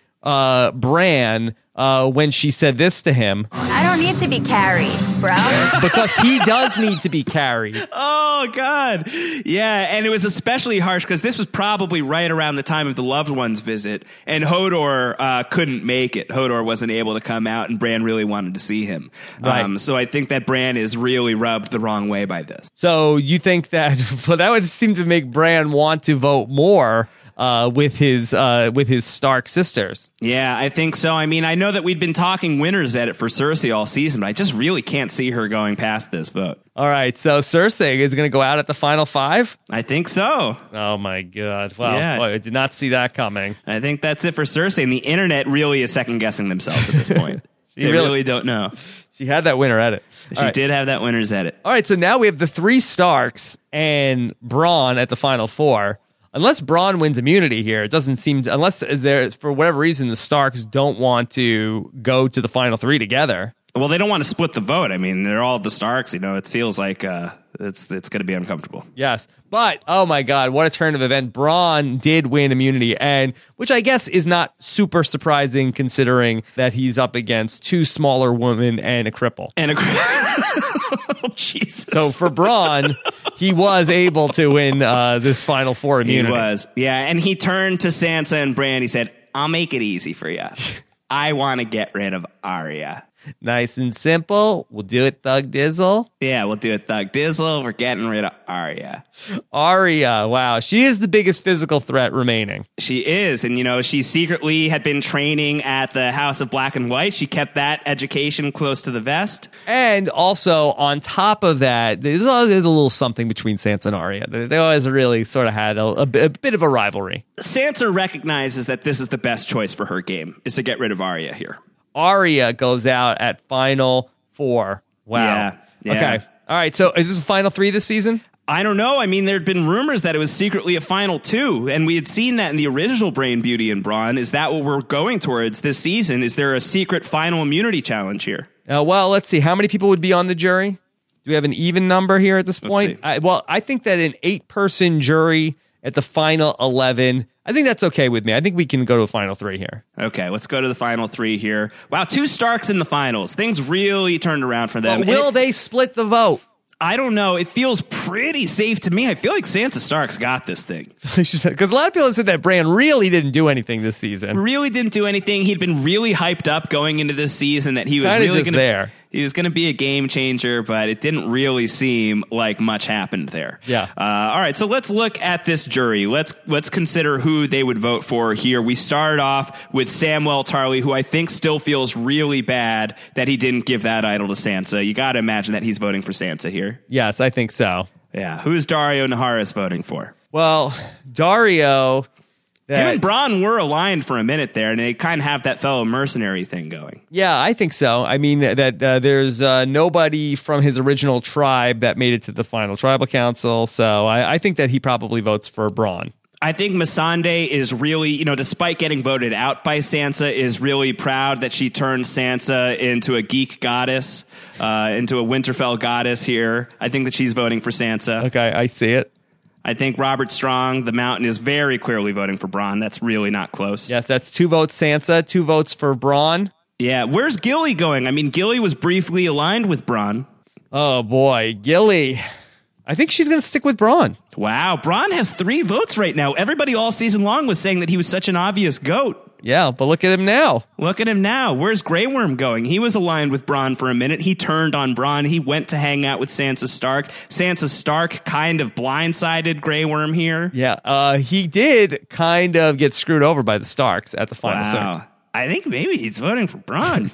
Bran when she said this to him. I don't need to be carried, bro. Because he does need to be carried. Oh, God. Yeah, and it was especially harsh because this was probably right around the time of the loved ones visit, and Hodor couldn't make it. Hodor wasn't able to come out, and Bran really wanted to see him. Right. So I think that Bran is really rubbed the wrong way by this. So you think that, well, that would seem to make Bran want to vote more with his Stark sisters. Yeah, I think so. I mean, I know that we'd been talking winners at it for Cersei all season, but I just really can't see her going past this vote. All right, so Cersei is going to go out at the Final 5? I think so. Oh, my God. Wow, Yeah. boy, I did not see that coming. I think that's it for Cersei, and the internet really is second-guessing themselves at this point. They really- really don't know. She had that winner edit. She did have that winner's edit. All right, so now we have the 3 Starks and Braun at the Final 4. Unless Braun wins immunity here, it doesn't seem to, unless there, for whatever reason, the Starks don't want to go to the Final 3 together. Well, they don't want to split the vote. I mean, they're all the Starks. You know, it feels like it's going to be uncomfortable. Yes, but oh my God, what a turn of event! Braun did win immunity, and which I guess is not super surprising considering that he's up against 2 smaller women and a cripple. And oh, Jesus. So for Braun, he was able to win this Final 4 immunity. He was, yeah. And he turned to Sansa and Bran. He said, "I'll make it easy for you. I want to get rid of Arya." Nice and simple. We'll do it, Thug Dizzle. Yeah, we'll do it, Thug Dizzle. We're getting rid of Arya. Arya, wow. She is the biggest physical threat remaining. She is. And, you know, she secretly had been training at the House of Black and White. She kept that education close to the vest. And also, on top of that, there's always a little something between Sansa and Arya. They always really sort of had a bit of a rivalry. Sansa recognizes that this is the best choice for her game, is to get rid of Arya here. Arya goes out at Final 4. Wow. Yeah. Okay. All right. So is this a Final 3 this season? I don't know. I mean, there had been rumors that it was secretly a Final 2, and we had seen that in the original Brain, Beauty, and Brawn. Is that what we're going towards this season? Is there a secret final immunity challenge here? Well, let's see. How many people would be on the jury? Do we have an even number here at this point? I think that an 8-person jury at the final 11, I think that's okay with me. I think we can go to a Final 3 here. Okay, let's go to the Final 3 here. Wow, 2 Starks in the finals. Things really turned around for them. But will they split the vote? I don't know. It feels pretty safe to me. I feel like Sansa Stark's got this thing. Because a lot of people have said that Bran really didn't do anything this season. Really didn't do anything. He'd been really hyped up going into this season that he was Kinda really just there. He was going to be a game changer, but it didn't really seem like much happened there. Yeah. All right, so let's look at this jury. Let's consider who they would vote for here. We started off with Samwell Tarly, who I think still feels really bad that he didn't give that idol to Sansa. You got to imagine that he's voting for Sansa here. Yes, I think so. Yeah. Who's Dario Naharis voting for? Well, Dario... Him and Bronn were aligned for a minute there, and they kind of have that fellow mercenary thing going. Yeah, I think so. I mean, that there's nobody from his original tribe that made it to the final tribal council, so I think that he probably votes for Bronn. I think Missandei is really, despite getting voted out by Sansa, is really proud that she turned Sansa into a geek goddess, into a Winterfell goddess here. I think that she's voting for Sansa. Okay, I see it. I think Robert Strong, the Mountain, is very clearly voting for Bronn. That's really not close. Yes, that's 2 votes Sansa, 2 votes for Bronn. Yeah, where's Gilly going? I mean, Gilly was briefly aligned with Bronn. Oh, boy, Gilly. I think she's going to stick with Bronn. Wow, Bronn has 3 votes right now. Everybody all season long was saying that he was such an obvious GOAT. Yeah, but look at him now. Look at him now. Where's Grey Worm going? He was aligned with Bronn for a minute. He turned on Bronn. He went to hang out with Sansa Stark. Sansa Stark kind of blindsided Grey Worm here. Yeah, he did kind of get screwed over by the Starks at the final series. I think maybe he's voting for Bronn.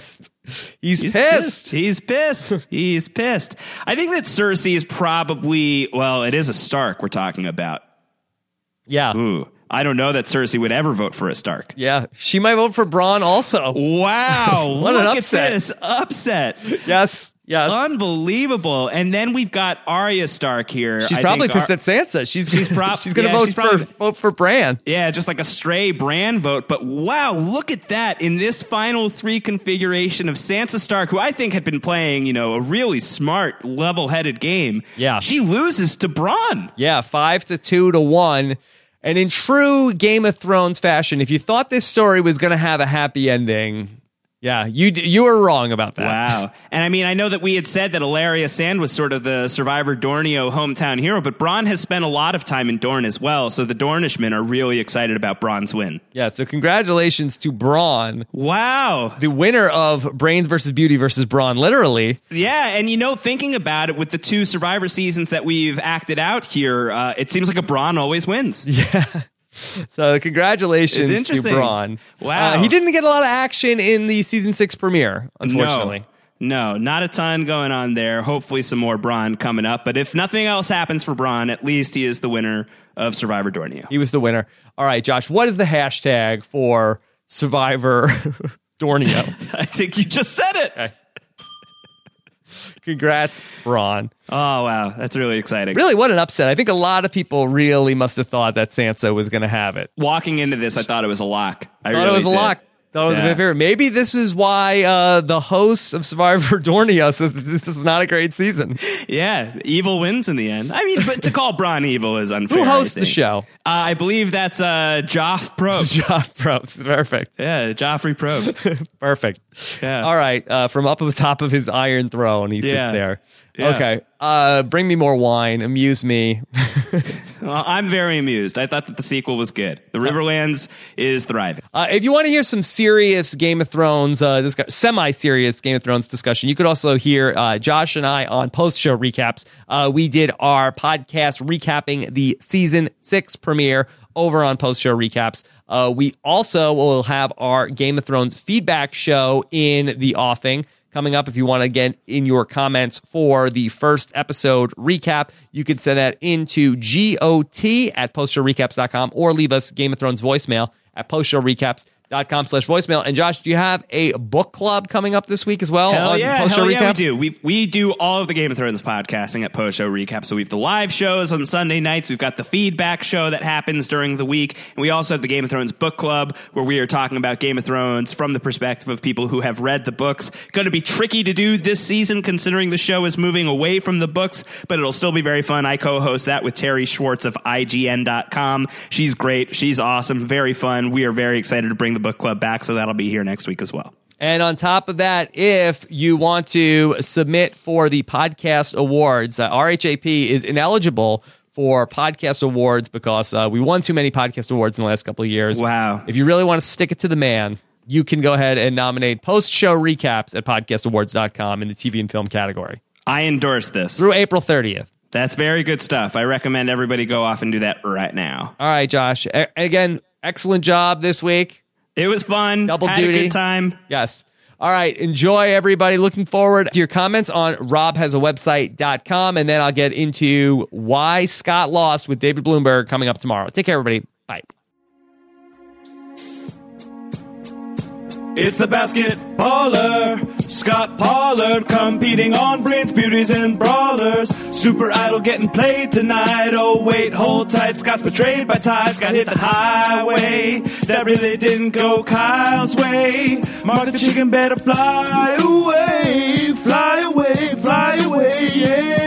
He's pissed. He's pissed. He's pissed. I think that Cersei is probably, well, it is a Stark we're talking about. Yeah. Ooh. I don't know that Cersei would ever vote for a Stark. Yeah, she might vote for Bronn also. Wow. What Look an upset. at this upset. Yes. Unbelievable. And then we've got Arya Stark here. She's probably pissed at Sansa. She's going to vote for Bran. Yeah, just like a stray Bran vote. But wow, look at that in this final 3 configuration of Sansa Stark, who I think had been playing, a really smart, level-headed game. Yeah. She loses to Bronn. Yeah, 5-2 to 1. And in true Game of Thrones fashion, if you thought this story was going to have a happy ending, yeah, you were wrong about that. Wow. And I mean, I know that we had said that Ilaria Sand was sort of the Survivor Dornio hometown hero, but Bronn has spent a lot of time in Dorne as well, so the Dornishmen are really excited about Bronn's win. Yeah, so congratulations to Bronn. Wow. The winner of Brains versus Beauty versus Bronn, literally. Yeah, and thinking about it, with the 2 Survivor seasons that we've acted out here, it seems like a Bronn always wins. Yeah. So congratulations to Bronn. Wow. He didn't get a lot of action in the season 6 premiere, unfortunately. No, not a ton going on there. Hopefully some more Bronn coming up. But if nothing else happens for Bronn, at least he is the winner of Survivor Dornio. He was the winner. All right, Josh, what is the hashtag for Survivor Dornio? I think you just said it. Okay. Congrats, Bronn. Oh, wow. That's really exciting. Really, what an upset. I think a lot of people really must have thought that Sansa was going to have it. Walking into this, I thought it was a lock. I thought it was a lock. Thought it was my favorite. Maybe this is why the host of Survivor Dornio says that this is not a great season. Yeah, evil wins in the end. I mean, but to call Bronn evil is unfair. Who hosts the show? I believe that's Joff Probst. Joff Probst. Perfect. Yeah, Joffrey Probst. Perfect. Yeah. All right. From up at the top of his iron throne, he sits there. Yeah. Okay. Bring me more wine. Amuse me. Well, I'm very amused. I thought that the sequel was good. The Riverlands is thriving. If you want to hear some serious Game of Thrones, semi-serious Game of Thrones discussion, you could also hear Josh and I on post-show recaps. We did our podcast recapping the season 6 premiere over on post-show recaps. We also will have our Game of Thrones feedback show in the offing coming up. If you want to get in your comments for the first episode recap, you can send that into GOT@postshowrecaps.com or leave us Game of Thrones voicemail at postshowrecaps.com/voicemail. And Josh, do you have a book club coming up this week as well? Hell yeah, we Recaps? do. We do all of the Game of Thrones podcasting at Post Show Recap. So we have the live shows on Sunday nights. We've got the feedback show that happens during the week. And we also have the Game of Thrones book club, where we are talking about Game of Thrones from the perspective of people who have read the books. Going to be tricky to do this season, considering the show is moving away from the books, but it'll still be very fun. I co-host that with Terry Schwartz of IGN.com. She's great. She's awesome. Very fun. We are very excited to bring the book club back, so that'll be here next week as well. And on top of that, if you want to submit for the podcast awards, RHAP is ineligible for podcast awards because we won too many podcast awards in the last couple of years. Wow. If you really want to stick it to the man, you can go ahead and nominate post-show recaps at podcastawards.com in the TV and film category. I endorse this. Through April 30th. That's very good stuff. I recommend everybody go off and do that right now. All right, Josh. Again, excellent job this week. It was fun. Double Had duty. a good time. Yes. All right. Enjoy, everybody. Looking forward to your comments on robhasawebsite.com. And then I'll get into why Scott lost with David Bloomberg coming up tomorrow. Take care, everybody. Bye. It's the basketballer, Scott Pollard, competing on Brains, Beauties, and Brawlers. Super Idol getting played tonight. Oh, wait, hold tight. Scott's betrayed by Ty. Scott hit the highway. That really didn't go Kyle's way. Mark the chicken better fly away, fly away, fly away, yeah.